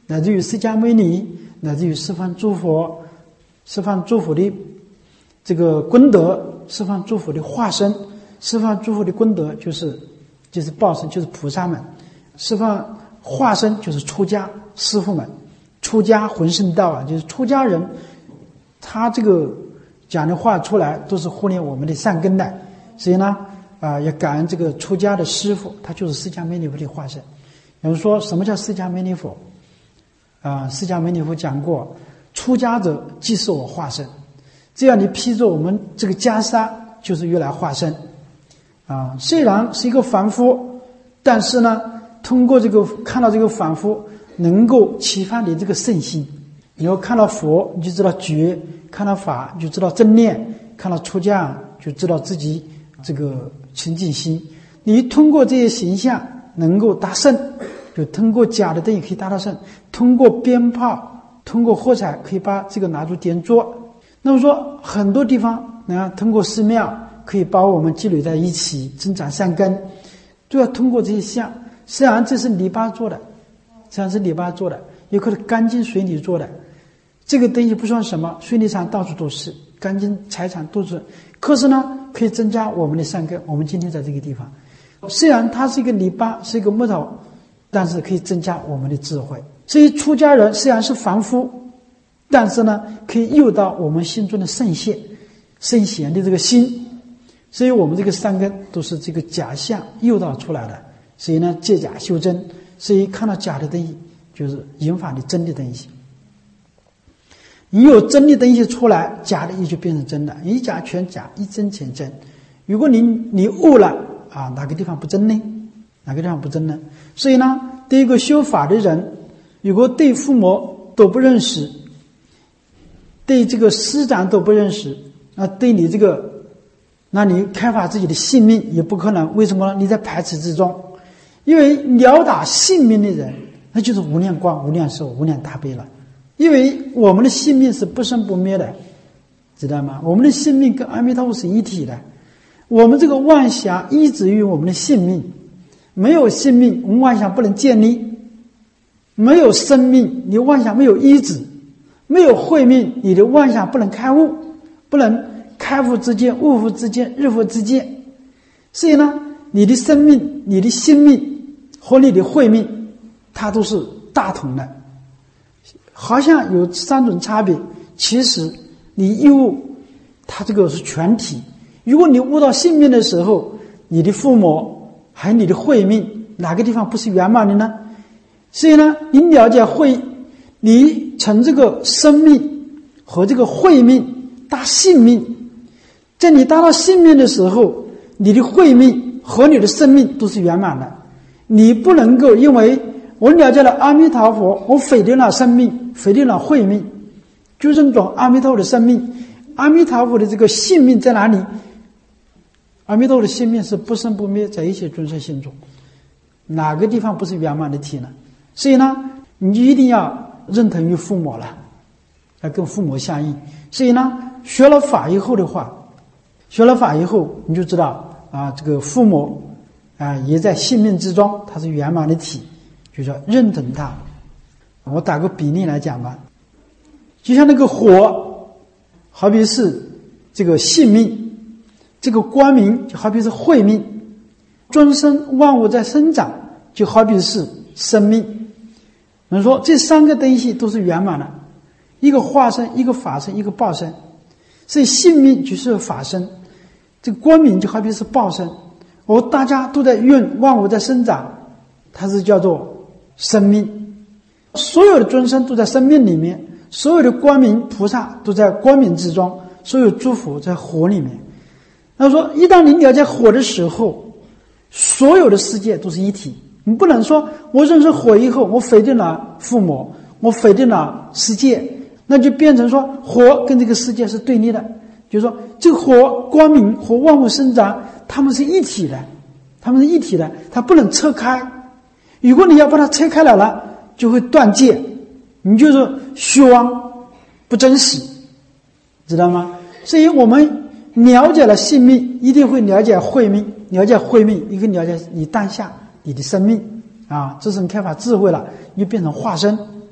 乃至于释迦牟尼，乃至于十方诸佛，十方诸佛的这个功德，十方诸佛的化身，十方诸佛的功德就是就是报身，就是菩萨们，十方化身就是出家师父们，出家浑身道啊，就是出家人，他这个讲的话出来都是护念我们的善根的，所以呢啊、呃，也感恩这个出家的师父，他就是释迦牟尼佛的化身。有人说什么叫释迦牟尼佛啊、呃？释迦牟尼佛讲过，出家者即是我化身，只要你披着我们这个袈裟，就是如来化身啊。虽然是一个凡夫，但是呢，通过这个看到这个凡夫，能够启发你这个圣心。你要看到佛，你就知道觉；看到法，你就知道正念；看到出家，就知道自己这个清净心。你通过这些形象能够达圣，就通过假的东西可以达到圣，通过鞭炮，通过火柴可以把这个拿出点着。那么说很多地方呢，通过寺庙可以把我们积累在一起，增长善根，都要通过这些相。虽然这是泥巴做的，虽然是泥巴做的，有可能干净水泥做的，这个东西不算什么，水泥上到处都是，干净财产都是，可是呢可以增加我们的善根。我们今天在这个地方，虽然它是一个泥巴，是一个木头，但是可以增加我们的智慧。所以出家人虽然是凡夫，但是呢可以诱导我们心中的圣贤圣贤的这个心，所以我们这个善根都是这个假象诱导出来的。所以呢借假修真，所以看到假的东西就是引发你真的东西。你有真的东西出来，假的也就变成真的，一假全假，一真全真。如果你你悟了啊，哪个地方不真呢？哪个地方不真呢？所以呢，对一个修法的人，如果对父母都不认识，对这个师长都不认识，那对你这个，那你开发自己的性命也不可能。为什么呢？你在排斥之中。因为了达性命的人，那就是无量光、无量寿、无量大悲了。因为我们的性命是不生不灭的，知道吗？我们的性命跟阿弥陀佛是一体的。我们这个妄想依止于我们的性命，没有性命，我们妄想不能建立；没有生命，你妄想没有依止；没有慧命，你的妄想不能开悟，不能开悟之见、悟悟之见、日悟之见。所以呢，你的生命、你的性命和你的慧命，它都是大同的。好像有三种差别，其实你一悟，它这个是全体。如果你悟到性命的时候，你的父母还有你的慧命，哪个地方不是圆满的呢？所以呢，你了解慧，你从这个生命和这个慧命达性命，在你达到性命的时候，你的慧命和你的生命都是圆满的。你不能够因为我了解了阿弥陀佛，我否定了生命，否定了慧命，就认同阿弥陀佛的生命。阿弥陀佛的这个性命在哪里？阿弥陀佛的性命是不生不灭，在一切众生心中，哪个地方不是圆满的体呢？所以呢，你一定要认同于父母了，要跟父母相应。所以呢，学了法以后的话，学了法以后，你就知道啊，这个父母啊也在性命之中，它是圆满的体，就叫认同它。我打个比例来讲吧，就像那个火，好比是这个性命，这个光明就好比是慧命，众生万物在生长，就好比是生命。我们说这三个东西都是圆满的，一个化身，一个法身，一个报身。所以性命就是法身，这个光明就好比是报身。我大家都在运，万物在生长，它是叫做生命。所有的众生都在生命里面，所有的光明菩萨都在光明之中，所有诸佛在火里面。他说一旦你了解火的时候，所有的世界都是一体。你不能说我认识火以后，我否定了父母，我否定了世界，那就变成说火跟这个世界是对立的。就是说这个火光明和万物生长，它们是一体的，它们是一体的，它不能拆开。如果你要把它拆开来了，就会断界，你就是虚妄不真实，知道吗？所以我们了解了性命，一定会了解慧命，了解慧命一个了解你当下你的生命啊，这是你开发智慧了，又变成化身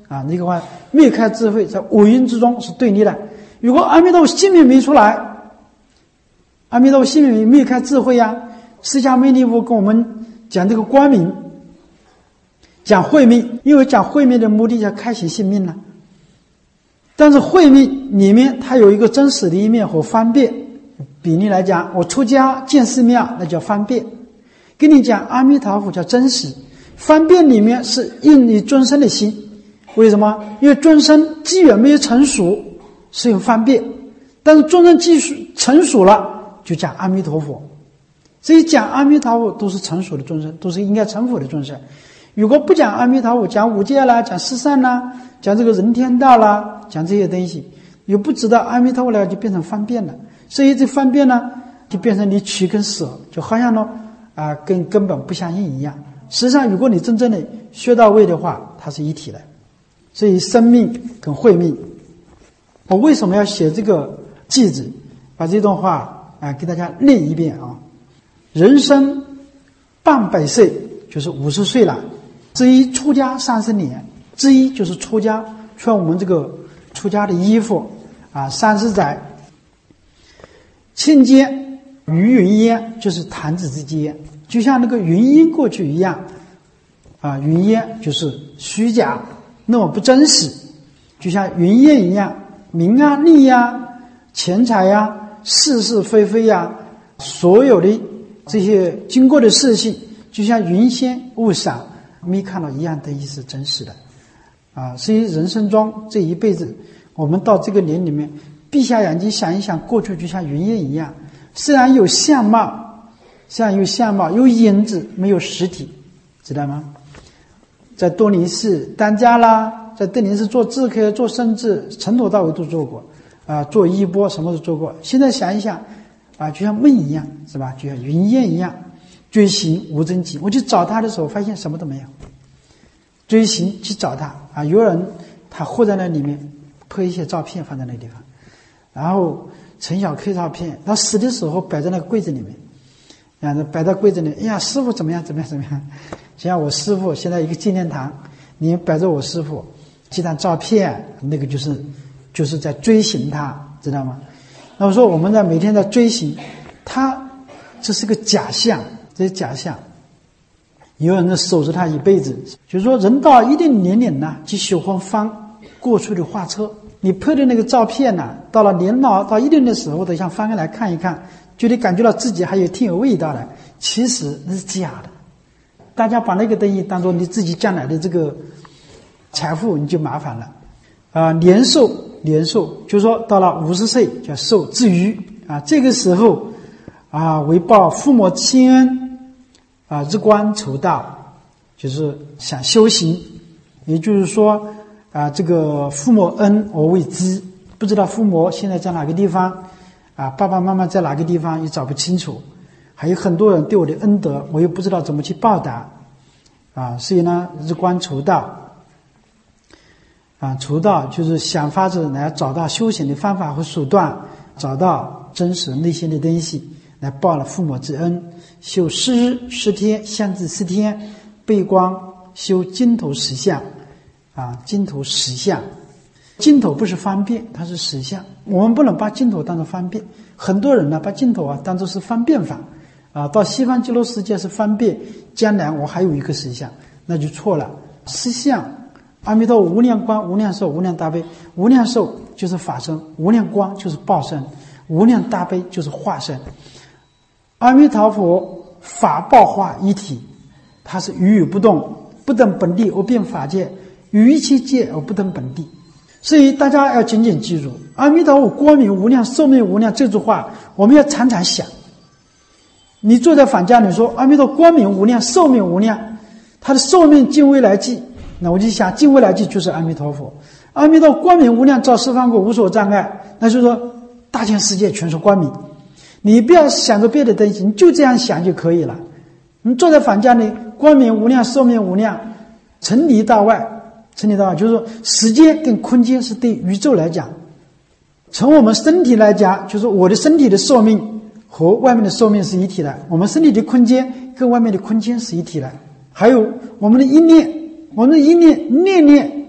啊，那个话灭开智慧，在五蕴之中是对立的。如果阿弥陀佛性命没出来，阿弥陀佛性命灭开智慧呀、啊。释迦牟尼佛跟我们讲这个光明，讲慧命，因为讲慧命的目的叫开显性命了。但是慧命里面它有一个真实的一面和方便。比例来讲，我出家见寺庙，那叫方便。跟你讲阿弥陀佛叫真实，方便里面是应你众生的心。为什么？因为众生机缘没有成熟，是有方便；但是众生技术成熟了，就讲阿弥陀佛。所以讲阿弥陀佛都是成熟的众生，都是应该成佛的众生。如果不讲阿弥陀佛，讲五戒啦，讲十善啦，讲这个人天道啦，讲这些东西，又不知道阿弥陀佛了，就变成方便了。所以这方便呢，就变成你取跟舍，就好像呢啊、呃，跟根本不相应一样。实际上，如果你真正的学到位的话，它是一体的。所以生命跟慧命，我为什么要写这个句子？把这段话啊、呃、给大家念一遍啊。人生半百岁，就是五十岁了。之一出家三十年，之一就是出家穿我们这个出家的衣服啊，三十载。庆间于云烟，就是弹指之间，就像那个云烟过去一样啊，云烟就是虚假，那么不真实，就像云烟一样，名啊利呀、钱财呀、是是非非呀，所有的这些经过的事情，就像云仙雾散，没看到一样东西是真实的啊。所以人生中这一辈子，我们到这个年里面，闭下眼睛想一想，过去就像云烟一样，虽然有相貌，虽然有相貌，有影子，没有实体，知道吗？在多林寺当家啦，在多林寺做智客、做圣智，从头到尾都做过啊，做衣钵什么都做过。现在想一想啊，就像梦一样，是吧？就像云烟一样，追寻无真迹。我去找他的时候，发现什么都没有。追寻去找他啊，有人他活在那里面，拍一些照片放在那个地方。然后陈小 K 照片，他死的时候摆在那个柜子里面，然后摆在柜子里，哎呀，师父怎么样怎么样怎么样？像我师父现在一个纪念堂，你摆着我师父几张照片，那个就是就是在追寻他，知道吗？那我说我们在每天在追寻他，这是个假象，这是假象。有人守着他一辈子，就是说人到一定年龄呢，就喜欢翻过去的画册。你拍的那个照片呢、啊，到了年老到一定的时候，都想翻开来看一看，觉得感觉到自己还有挺有味道的。其实那是假的。大家把那个东西当做你自己将来的这个财富，你就麻烦了。啊、呃，年寿年寿，就是说到了五十岁叫寿至于啊，这个时候啊，为报父母亲恩啊，日观求道，就是想修行，也就是说。啊，这个父母恩我未知，不知道父母现在在哪个地方，啊，爸爸妈妈在哪个地方也找不清楚，还有很多人对我的恩德，我又不知道怎么去报答，啊，所以呢，日观求道，啊，求道就是想法子来找到修行的方法和手段，找到真实内心的东西，来报了父母之恩，修十日十天，相至十天，背光修金头十相。啊，净土实相，净土不是方便，它是实相。我们不能把净土当作方便，很多人呢把净土啊当作是方便法，啊，到西方极乐世界是方便，将来我还有一个实相，那就错了。实相，阿弥陀无量光、无量寿、无量大悲，无量寿就是法身，无量光就是报身，无量大悲就是化身。阿弥陀佛法报化一体，它是语语不动，不等本地而变法界。于一切界而不等本地，所以大家要紧紧记住阿弥陀佛光明无量寿命无量这句话，我们要常常想。你坐在坊间，你说阿弥陀光明无量寿命无量，他的寿命尽未来际，那我就想尽未来际就是阿弥陀佛。阿弥陀光明无量照十方国无所障碍，那就是说大千世界全是光明。你不要想着别的东西，你就这样想就可以了。你坐在坊间里，光明无量寿命无量，从里到外，从里到外就是说时间跟空间是对宇宙来讲，从我们身体来讲，就是我的身体的寿命和外面的寿命是一体的，我们身体的空间跟外面的空间是一体的。还有我们的一念，我们的一念念念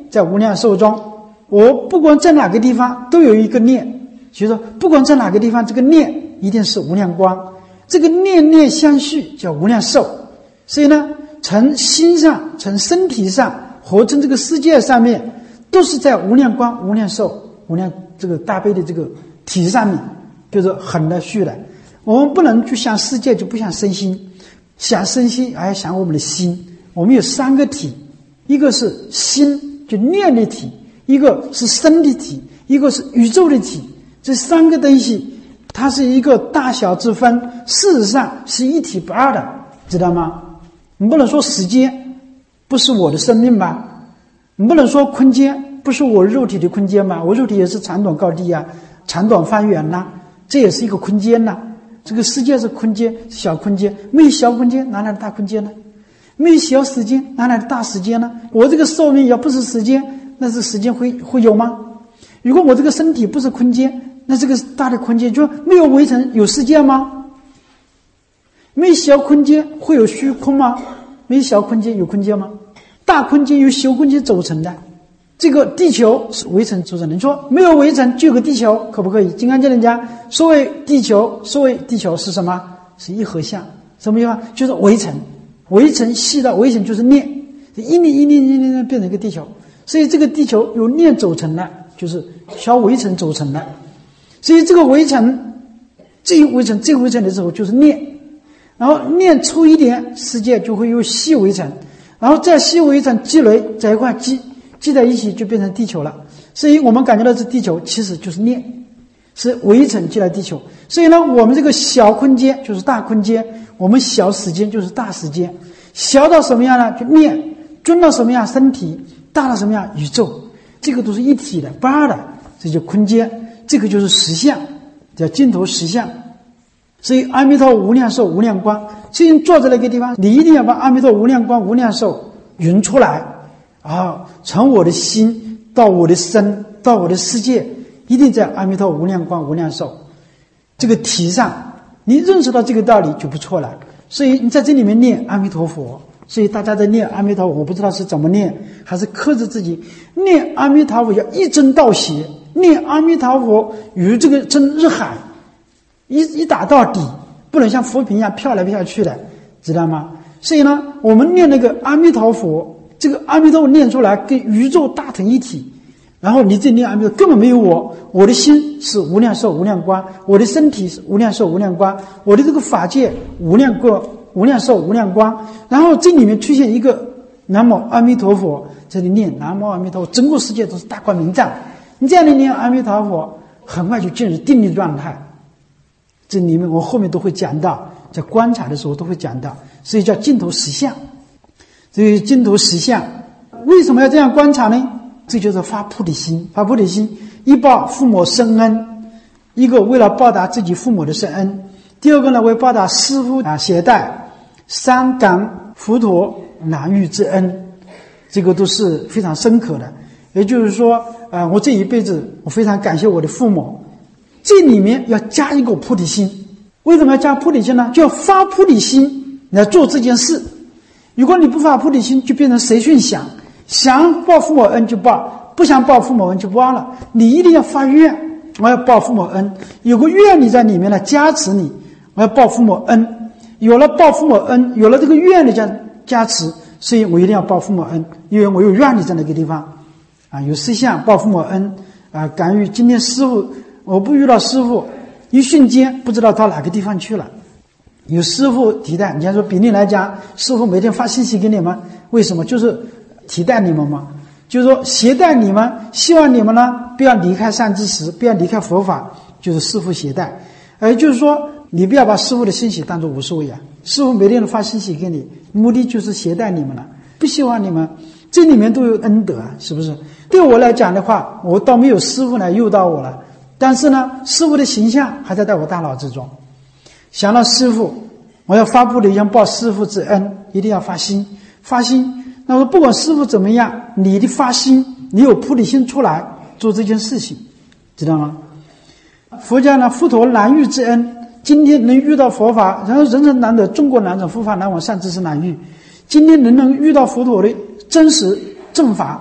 在无量寿中，我不管在哪个地方都有一个念，所以说不管在哪个地方，这个念一定是无量光，这个念念相续叫无量寿。所以呢，从心上、从身体上和从这个世界上面，都是在无量光、无量寿、无量这个大悲的这个体上面，就是很的续的。我们不能去想世界，就不想身心，想身心还要想我们的心。我们有三个体，一个是心，就念的体；一个是身的体；一个是宇宙的体。这三个东西，它是一个大小之分，事实上是一体不二的，知道吗？你不能说时间不是我的生命吧？你不能说空间不是我肉体的空间吧？我肉体也是长短高低啊，长短方圆呐、啊，这也是一个空间呐、啊。这个世界是空间，小空间，没有小空间哪来的大空间呢？没有小时间哪来的大时间呢？我这个寿命要不是时间，那是时间会会有吗？如果我这个身体不是空间，那这个大的空间就没有围城有世界吗？没有小空间会有虚空吗？没有小空间有空间吗？大空间由小空间组成的，这个地球是围城组成的。你说没有围城就有个地球，可不可以？金刚经人家所谓地球，所谓地球是什么？是一合相，什么地方？就是围城，围城细到围城就是念，一念一念一念变成一个地球。所以这个地球由念组成的，就是小围城组成的。所以这个围城，这一围城这一围城的时候就是念。然后念粗一点，世界就会有细围城，然后再细围城积累在一块积积在一起，就变成地球了。所以我们感觉到这地球其实就是念，是围城积来地球。所以呢，我们这个小空间就是大空间，我们小时间就是大时间。小到什么样呢？就念；中到什么样身体；大到什么样宇宙。这个都是一体的，不二的，这就空间。这个就是实相，叫尽头实相。所以阿弥陀无量寿无量光，所以你坐在那个地方，你一定要把阿弥陀无量光无量寿匀出来啊！从我的心到我的身到我的世界，一定在阿弥陀无量光无量寿这个体上，你认识到这个道理就不错了。所以你在这里面念阿弥陀佛，所以大家在念阿弥陀佛，我不知道是怎么念，还是克制自己念阿弥陀佛，要一真道邪，念阿弥陀佛与这个真日海。一一打到底，不能像浮萍一样飘来飘去的，知道吗？所以呢，我们念那个阿弥陀佛，这个阿弥陀佛念出来跟宇宙大成一体。然后你这念阿弥陀根本没有我，我的心是无量寿无量光，我的身体是无量寿无量光，我的这个法界无量光无量寿无量光。然后这里面出现一个南无阿弥陀佛，这里念南无阿弥陀佛，整个世界都是大光明照。你这样的念阿弥陀佛，很快就进入定力状态。这里面我后面都会讲到，在观察的时候都会讲到，所以叫尽头实相。所以尽头实相为什么要这样观察呢？这就是发菩提心。发菩提心，一报父母深恩，一个为了报答自己父母的深恩，第二个呢为报答师父啊携带，三感佛陀难遇之恩，这个都是非常深刻的。也就是说啊、呃，我这一辈子我非常感谢我的父母。这里面要加一个菩提心，为什么要加菩提心呢？就要发菩提心来做这件事。如果你不发菩提心，就变成随顺想，想报父母恩就报，不想报父母恩就不报了。你一定要发愿，我要报父母恩，有个愿力在里面来加持你，我要报父母恩。有了报父母恩，有了这个愿力加加持，所以我一定要报父母恩，因为我有愿力在那个地方啊，有事项报父母恩啊，感于今天师父。我不遇到师父，一瞬间不知道到哪个地方去了。有师父提带，你像说比例来讲，师父每天发信息给你们，为什么？就是提带你们嘛，就是说携带你们，希望你们呢不要离开善知识，不要离开佛法，就是师父携带。也就是说，你不要把师父的信息当作无所谓啊。师父每天都发信息给你，目的就是携带你们了，不希望你们这里面都有恩德啊，是不是？对我来讲的话，我倒没有师父来诱导我了。但是呢，师父的形象还在在我大脑之中。想到师父，我要发布的要报师父之恩，一定要发心，发心。那么不管师父怎么样，你的发心，你有菩提心出来做这件事情，知道吗？佛家呢，佛陀难遇之恩，今天能遇到佛法，然后人人难得，中国难得，佛法难往，善知识难遇。今天能能遇到佛陀的真实正法，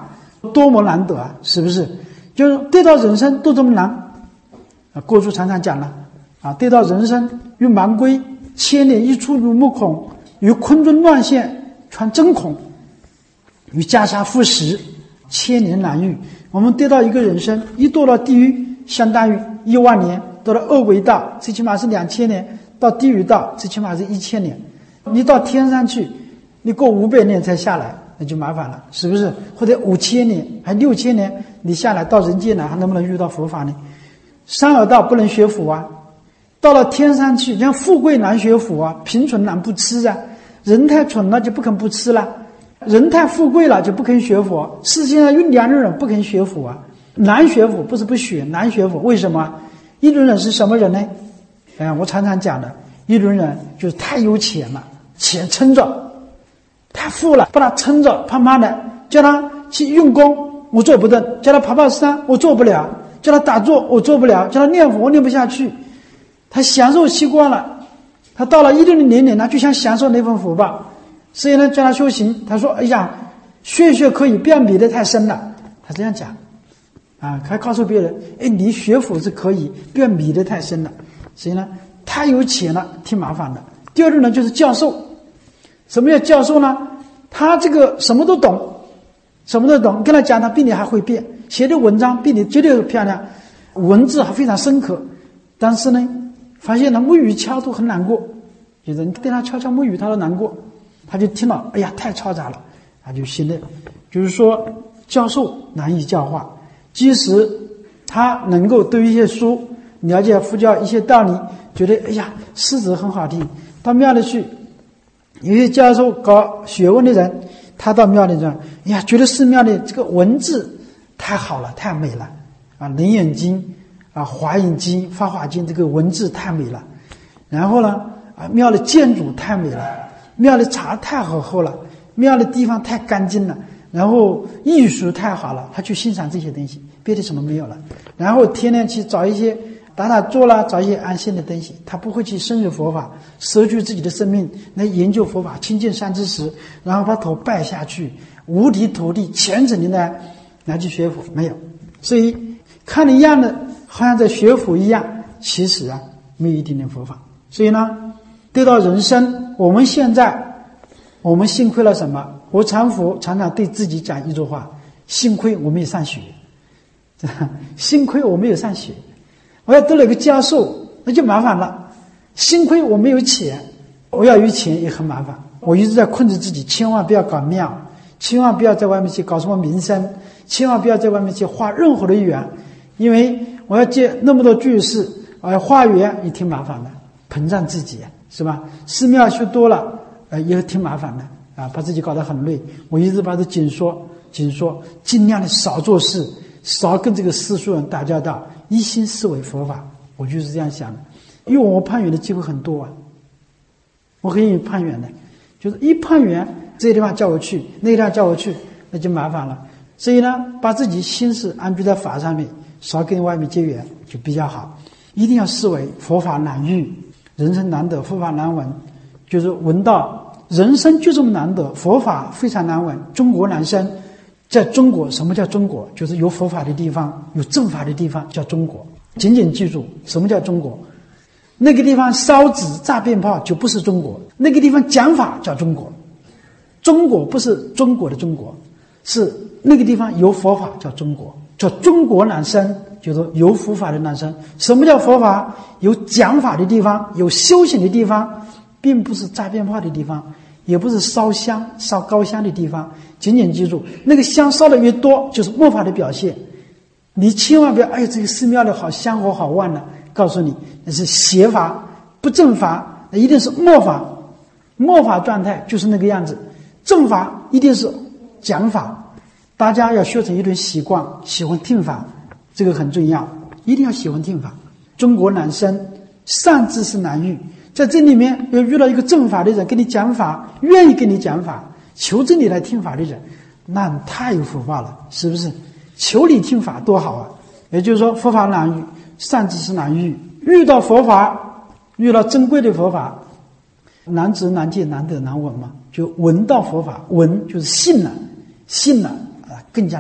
多么难得啊，是不是？就是对到人生都这么难啊！郭叔常常讲了啊，对到人生如盲龟，千年一出如目孔，于空中乱现传真孔，于家下复食千年难遇。我们对到一个人生，一堕到地狱，相当于一万年；到了恶鬼道，最起码是两千年；到地狱道，最起码是一千年。你到天上去，你过五百年才下来，那就麻烦了，是不是？或者五千年，还六千年，你下来到人间来，还能不能遇到佛法呢？三恶道不能学佛啊，到了天上去，像富贵难学佛啊，贫穷难不吃啊。人太蠢了就不肯不吃了，人太富贵了就不肯学佛。世界上有两种人不肯学佛啊，难学佛不是不学，难学佛。为什么？一种人是什么人呢？哎，我常常讲的，一种人就是太有钱了，钱撑着，太富了，把他撑着，胖胖的，叫他去用功，我做不动；叫他爬爬山，我做不了；叫他打坐，我做不了；叫他念佛，我念不下去。他享受习惯了。他到了一定的年龄，他就想享受那份福报，所以呢，叫他修行。他说：“哎呀，学学可以，不要迷得太深了。”他这样讲，啊，还告诉别人：“哎，你学佛是可以，不要迷得太深了。”所以呢，太有钱了，挺麻烦的。第二种呢，就是教授。什么叫教授呢？他这个什么都懂，什么都懂，跟他讲，他比你还会变，写的文章比你绝对漂亮，文字还非常深刻，但是呢，发现了木鱼敲都很难过，有人对他敲敲木鱼他都难过，他就听了，哎呀，太嘈杂了，他就心累。就是说教授难以教化，即使他能够读一些书，了解佛教一些道理，觉得哎呀诗词很好听，到庙里去，有些教授搞学问的人，他到庙里去，哎呀，觉得寺庙里这个文字太好了，太美了啊，楞严经啊，华严经、法华经，这个文字太美了。然后呢，啊，庙的建筑太美了，庙的茶太好喝了，庙的地方太干净了，然后艺术太好了，他去欣赏这些东西，别的什么没有了。然后天天去找一些打打坐啦，找一些安心的东西，他不会去深入佛法，舍去自己的生命来研究佛法，亲近善知识，然后把头拜下去，五体投地，虔诚的来来去学佛，没有。所以看的一样的，好像在学佛一样，其实啊，没有一点点佛法。所以呢，对到人生，我们现在，我们幸亏了什么？我常佛常常对自己讲一句话：幸亏我没有上学，幸亏我没有上学。我要得了一个教授，那就麻烦了。幸亏我没有钱，我要有钱也很麻烦。我一直在控制自己，千万不要搞庙，千万不要在外面去搞什么名声，千万不要在外面去画任何的缘，因为我要接那么多居士，我要化缘也挺麻烦的，膨胀自己是吧？寺庙修多了，呃，也挺麻烦的啊，把自己搞得很累。我一直把它紧缩紧缩，尽量的少做事，少跟这个世俗人打交道，一心思维佛法。我就是这样想的，因为我攀缘的机会很多啊，我很愿意攀缘的，就是一攀缘，这个地方叫我去，那个地方叫我去，那就麻烦了。所以呢，把自己心思安居在法上面，少跟外面结缘就比较好。一定要思维佛法难遇，人生难得，佛法难闻，就是闻到人生就这么难得，佛法非常难闻，中国难生。在中国，什么叫中国？就是有佛法的地方，有正法的地方叫中国。紧紧记住，什么叫中国？那个地方烧纸炸鞭炮就不是中国，那个地方讲法叫中国。中国不是中国的中国，是那个地方有佛法叫中国，叫中国难生，就是有佛法的难生。什么叫佛法？有讲法的地方，有修行的地方，并不是炸鞭炮的地方，也不是烧香烧高香的地方。紧紧记住，那个香烧的越多，就是末法的表现。你千万不要，哎呀，这个寺庙里好香火好旺呢，告诉你那是邪法不正法，那一定是末法。末法状态就是那个样子，正法一定是讲法。大家要学成一种习惯，喜欢听法，这个很重要，一定要喜欢听法。中国难生，善知识难遇，在这里面要遇到一个正法的人跟你讲法，愿意跟你讲法，求着你来听法的人，那你太有福报了，是不是？求你听法多好啊！也就是说，佛法难遇，善知识难遇。遇到佛法，遇到珍贵的佛法，难知难见难得难闻嘛，就闻到佛法，闻就是信了，信了啊，更加难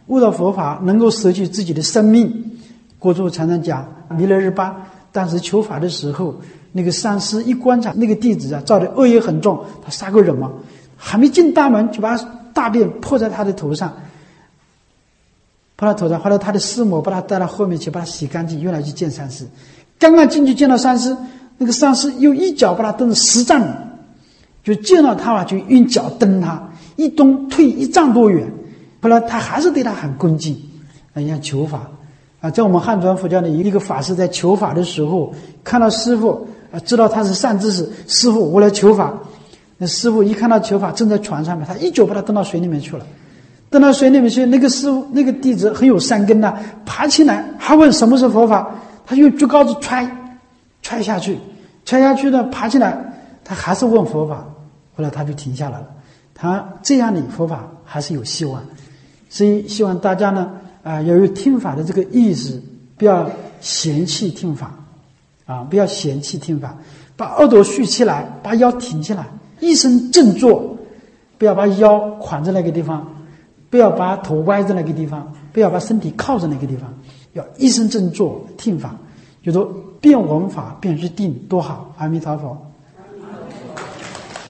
悟到佛法能够舍弃自己的生命。国主常常讲弥勒日巴当时求法的时候，那个上师一观察那个弟子啊，造的恶业很重，他杀过人嘛，还没进大门就把大便泼在他的头上，泼他头上。后来他的师母把他带到后面去，把他洗干净，又来去见上师。刚刚进去见到上师，那个上师又一脚把他蹬了十丈，就见到他了就用脚蹬他，一蹬退一丈多远。后来他还是对他很恭敬，哎呀，求法啊，在我们汉传佛教的一个法师在求法的时候，看到师父啊，知道他是善知识，师父我来求法。那师父一看到求法正在船上面，他一脚把他蹬到水里面去了。蹬到水里面去，那个师父那个弟子很有善根呐、啊，爬起来还问什么是佛法，他用竹篙子踹踹下去，踹下去呢，爬起来他还是问佛法。后来他就停下来了，他这样的佛法还是有希望。所以希望大家呢啊、呃、要有听法的这个意识，不要嫌弃听法啊，不要嫌弃听法，把耳朵竖起来，把腰挺起来，一身正坐，不要把腰khoảng在那个地方，不要把头歪在那个地方，不要把身体靠在那个地方，要一身正坐听法，就说便闻法便是定，多好！阿弥陀佛。